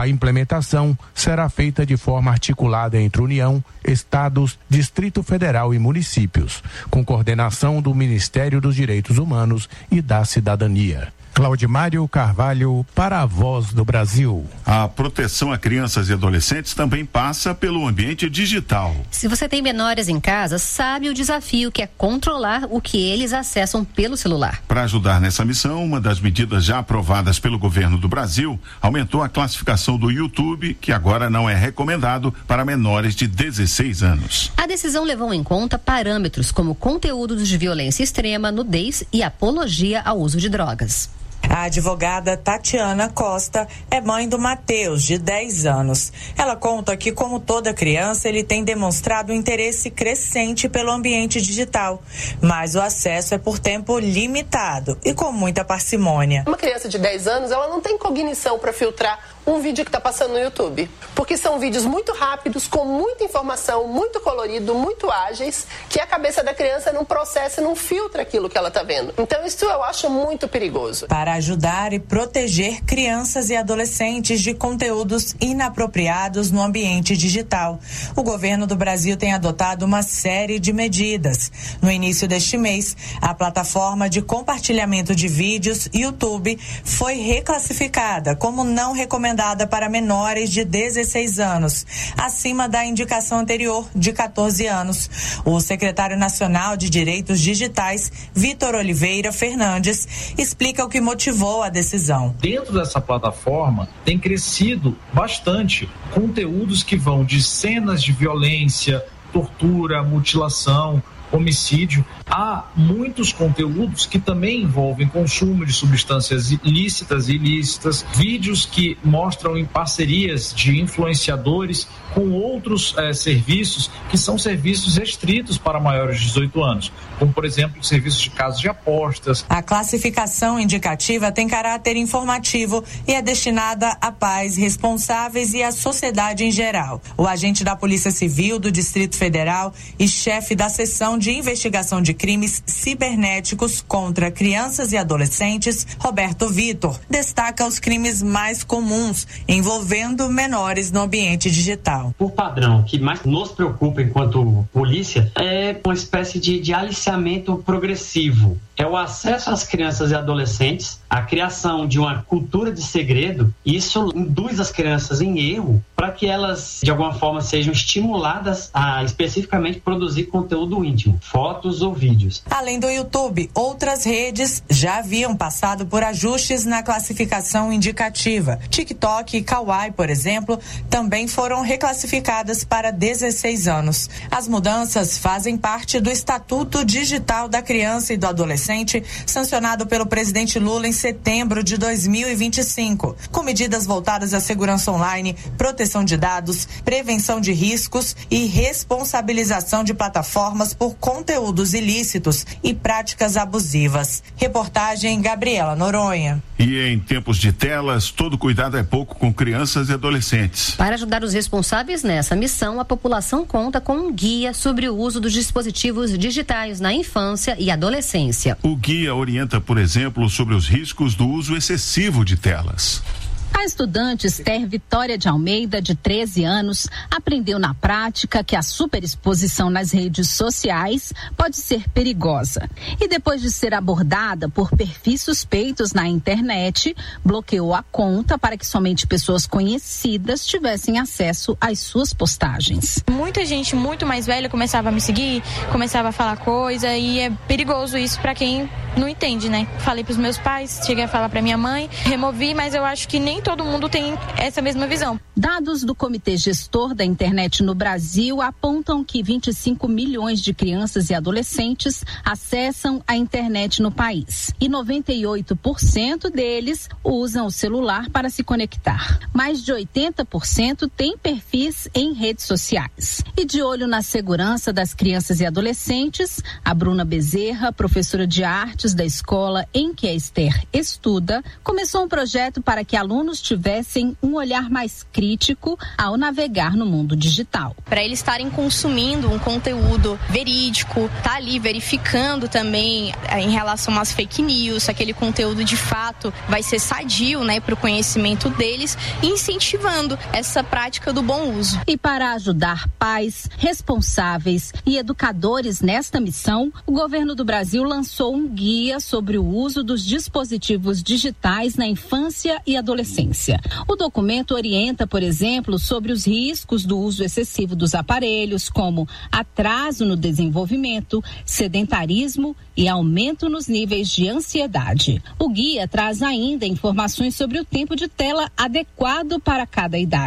A implementação será feita de forma articulada entre União, Estados, Distrito Federal e municípios, com coordenação do Ministério dos Direitos Humanos e da Cidadania. Claudimário Carvalho, para a Voz do Brasil. A proteção a crianças e adolescentes também passa pelo ambiente digital. Se você tem menores em casa, sabe o desafio que é controlar o que eles acessam pelo celular. Para ajudar nessa missão, uma das medidas já aprovadas pelo governo do Brasil aumentou a classificação do YouTube, que agora não é recomendado para menores de dezesseis anos. A decisão levou em conta parâmetros como conteúdos de violência extrema, nudez e apologia ao uso de drogas. A advogada Tatiana Costa é mãe do Matheus, de dez anos. Ela conta que, como toda criança, ele tem demonstrado um interesse crescente pelo ambiente digital, mas o acesso é por tempo limitado e com muita parcimônia. Uma criança de dez anos, ela não tem cognição para filtrar um vídeo que está passando no YouTube, porque são vídeos muito rápidos, com muita informação, muito colorido, muito ágeis, que a cabeça da criança não processa e não filtra aquilo que ela está vendo. Então isso eu acho muito perigoso. Para ajudar e proteger crianças e adolescentes de conteúdos inapropriados no ambiente digital, o governo do Brasil tem adotado uma série de medidas. No início deste mês, a plataforma de compartilhamento de vídeos YouTube foi reclassificada como não recomendada para menores de dezesseis anos, acima da indicação anterior de catorze anos. O secretário nacional de Direitos Digitais, Vitor Oliveira Fernandes, explica o que motivou a decisão. Dentro dessa plataforma tem crescido bastante conteúdos que vão de cenas de violência, tortura, mutilação, homicídio. Há muitos conteúdos que também envolvem consumo de substâncias lícitas e ilícitas, vídeos que mostram em parcerias de influenciadores com outros eh, serviços que são serviços restritos para maiores de dezoito anos, como, por exemplo, serviços de casas de apostas. A classificação indicativa tem caráter informativo e é destinada a pais responsáveis e à sociedade em geral. O agente da Polícia Civil do Distrito Federal e chefe da seção de investigação de crimes cibernéticos contra crianças e adolescentes, Roberto Vitor, destaca os crimes mais comuns envolvendo menores no ambiente digital. O padrão que mais nos preocupa enquanto polícia é uma espécie de, de aliciamento progressivo. É o acesso às crianças e adolescentes, a criação de uma cultura de segredo. Isso induz as crianças em erro para que elas, de alguma forma, sejam estimuladas a especificamente produzir conteúdo íntimo, fotos ou vídeos. Além do YouTube, outras redes já haviam passado por ajustes na classificação indicativa. TikTok e Kawaii, por exemplo, também foram reclassificadas para dezesseis anos. As mudanças fazem parte do Estatuto Digital da Criança e do Adolescente, sancionado pelo presidente Lula em setembro de dois mil e vinte e cinco, com medidas voltadas à segurança online, proteção de dados, prevenção de riscos e responsabilização de plataformas por conteúdos ilícitos e práticas abusivas. Reportagem Gabriela Noronha. E em tempos de telas, todo cuidado é pouco com crianças e adolescentes. Para ajudar os responsáveis nessa missão, a população conta com um guia sobre o uso dos dispositivos digitais na infância e adolescência. O guia orienta, por exemplo, sobre os riscos do uso excessivo de telas. A estudante Esther Vitória de Almeida, de treze anos, aprendeu na prática que a superexposição nas redes sociais pode ser perigosa. E depois de ser abordada por perfis suspeitos na internet, bloqueou a conta para que somente pessoas conhecidas tivessem acesso às suas postagens. Muita gente muito mais velha começava a me seguir, começava a falar coisa, e é perigoso isso para quem não entende, né? Falei para os meus pais, cheguei a falar para minha mãe, removi, mas eu acho que nem todo mundo tem essa mesma visão. Dados do Comitê Gestor da Internet no Brasil apontam que vinte e cinco milhões de crianças e adolescentes acessam a internet no país. E noventa e oito por cento deles usam o celular para se conectar. Mais de oitenta por cento têm perfis em redes sociais. E de olho na segurança das crianças e adolescentes, a Bruna Bezerra, professora de artes da escola em que a Esther estuda, começou um projeto para que alunos pais tivessem um olhar mais crítico ao navegar no mundo digital. Para eles estarem consumindo um conteúdo verídico, tá ali verificando também em relação às fake news, aquele conteúdo de fato vai ser sadio, né, para o conhecimento deles, e incentivando essa prática do bom uso. E para ajudar pais, responsáveis e educadores nesta missão, o governo do Brasil lançou um guia sobre o uso dos dispositivos digitais na infância e adolescência. O documento orienta, por exemplo, sobre os riscos do uso excessivo dos aparelhos, como atraso no desenvolvimento, sedentarismo e aumento nos níveis de ansiedade. O guia traz ainda informações sobre o tempo de tela adequado para cada idade.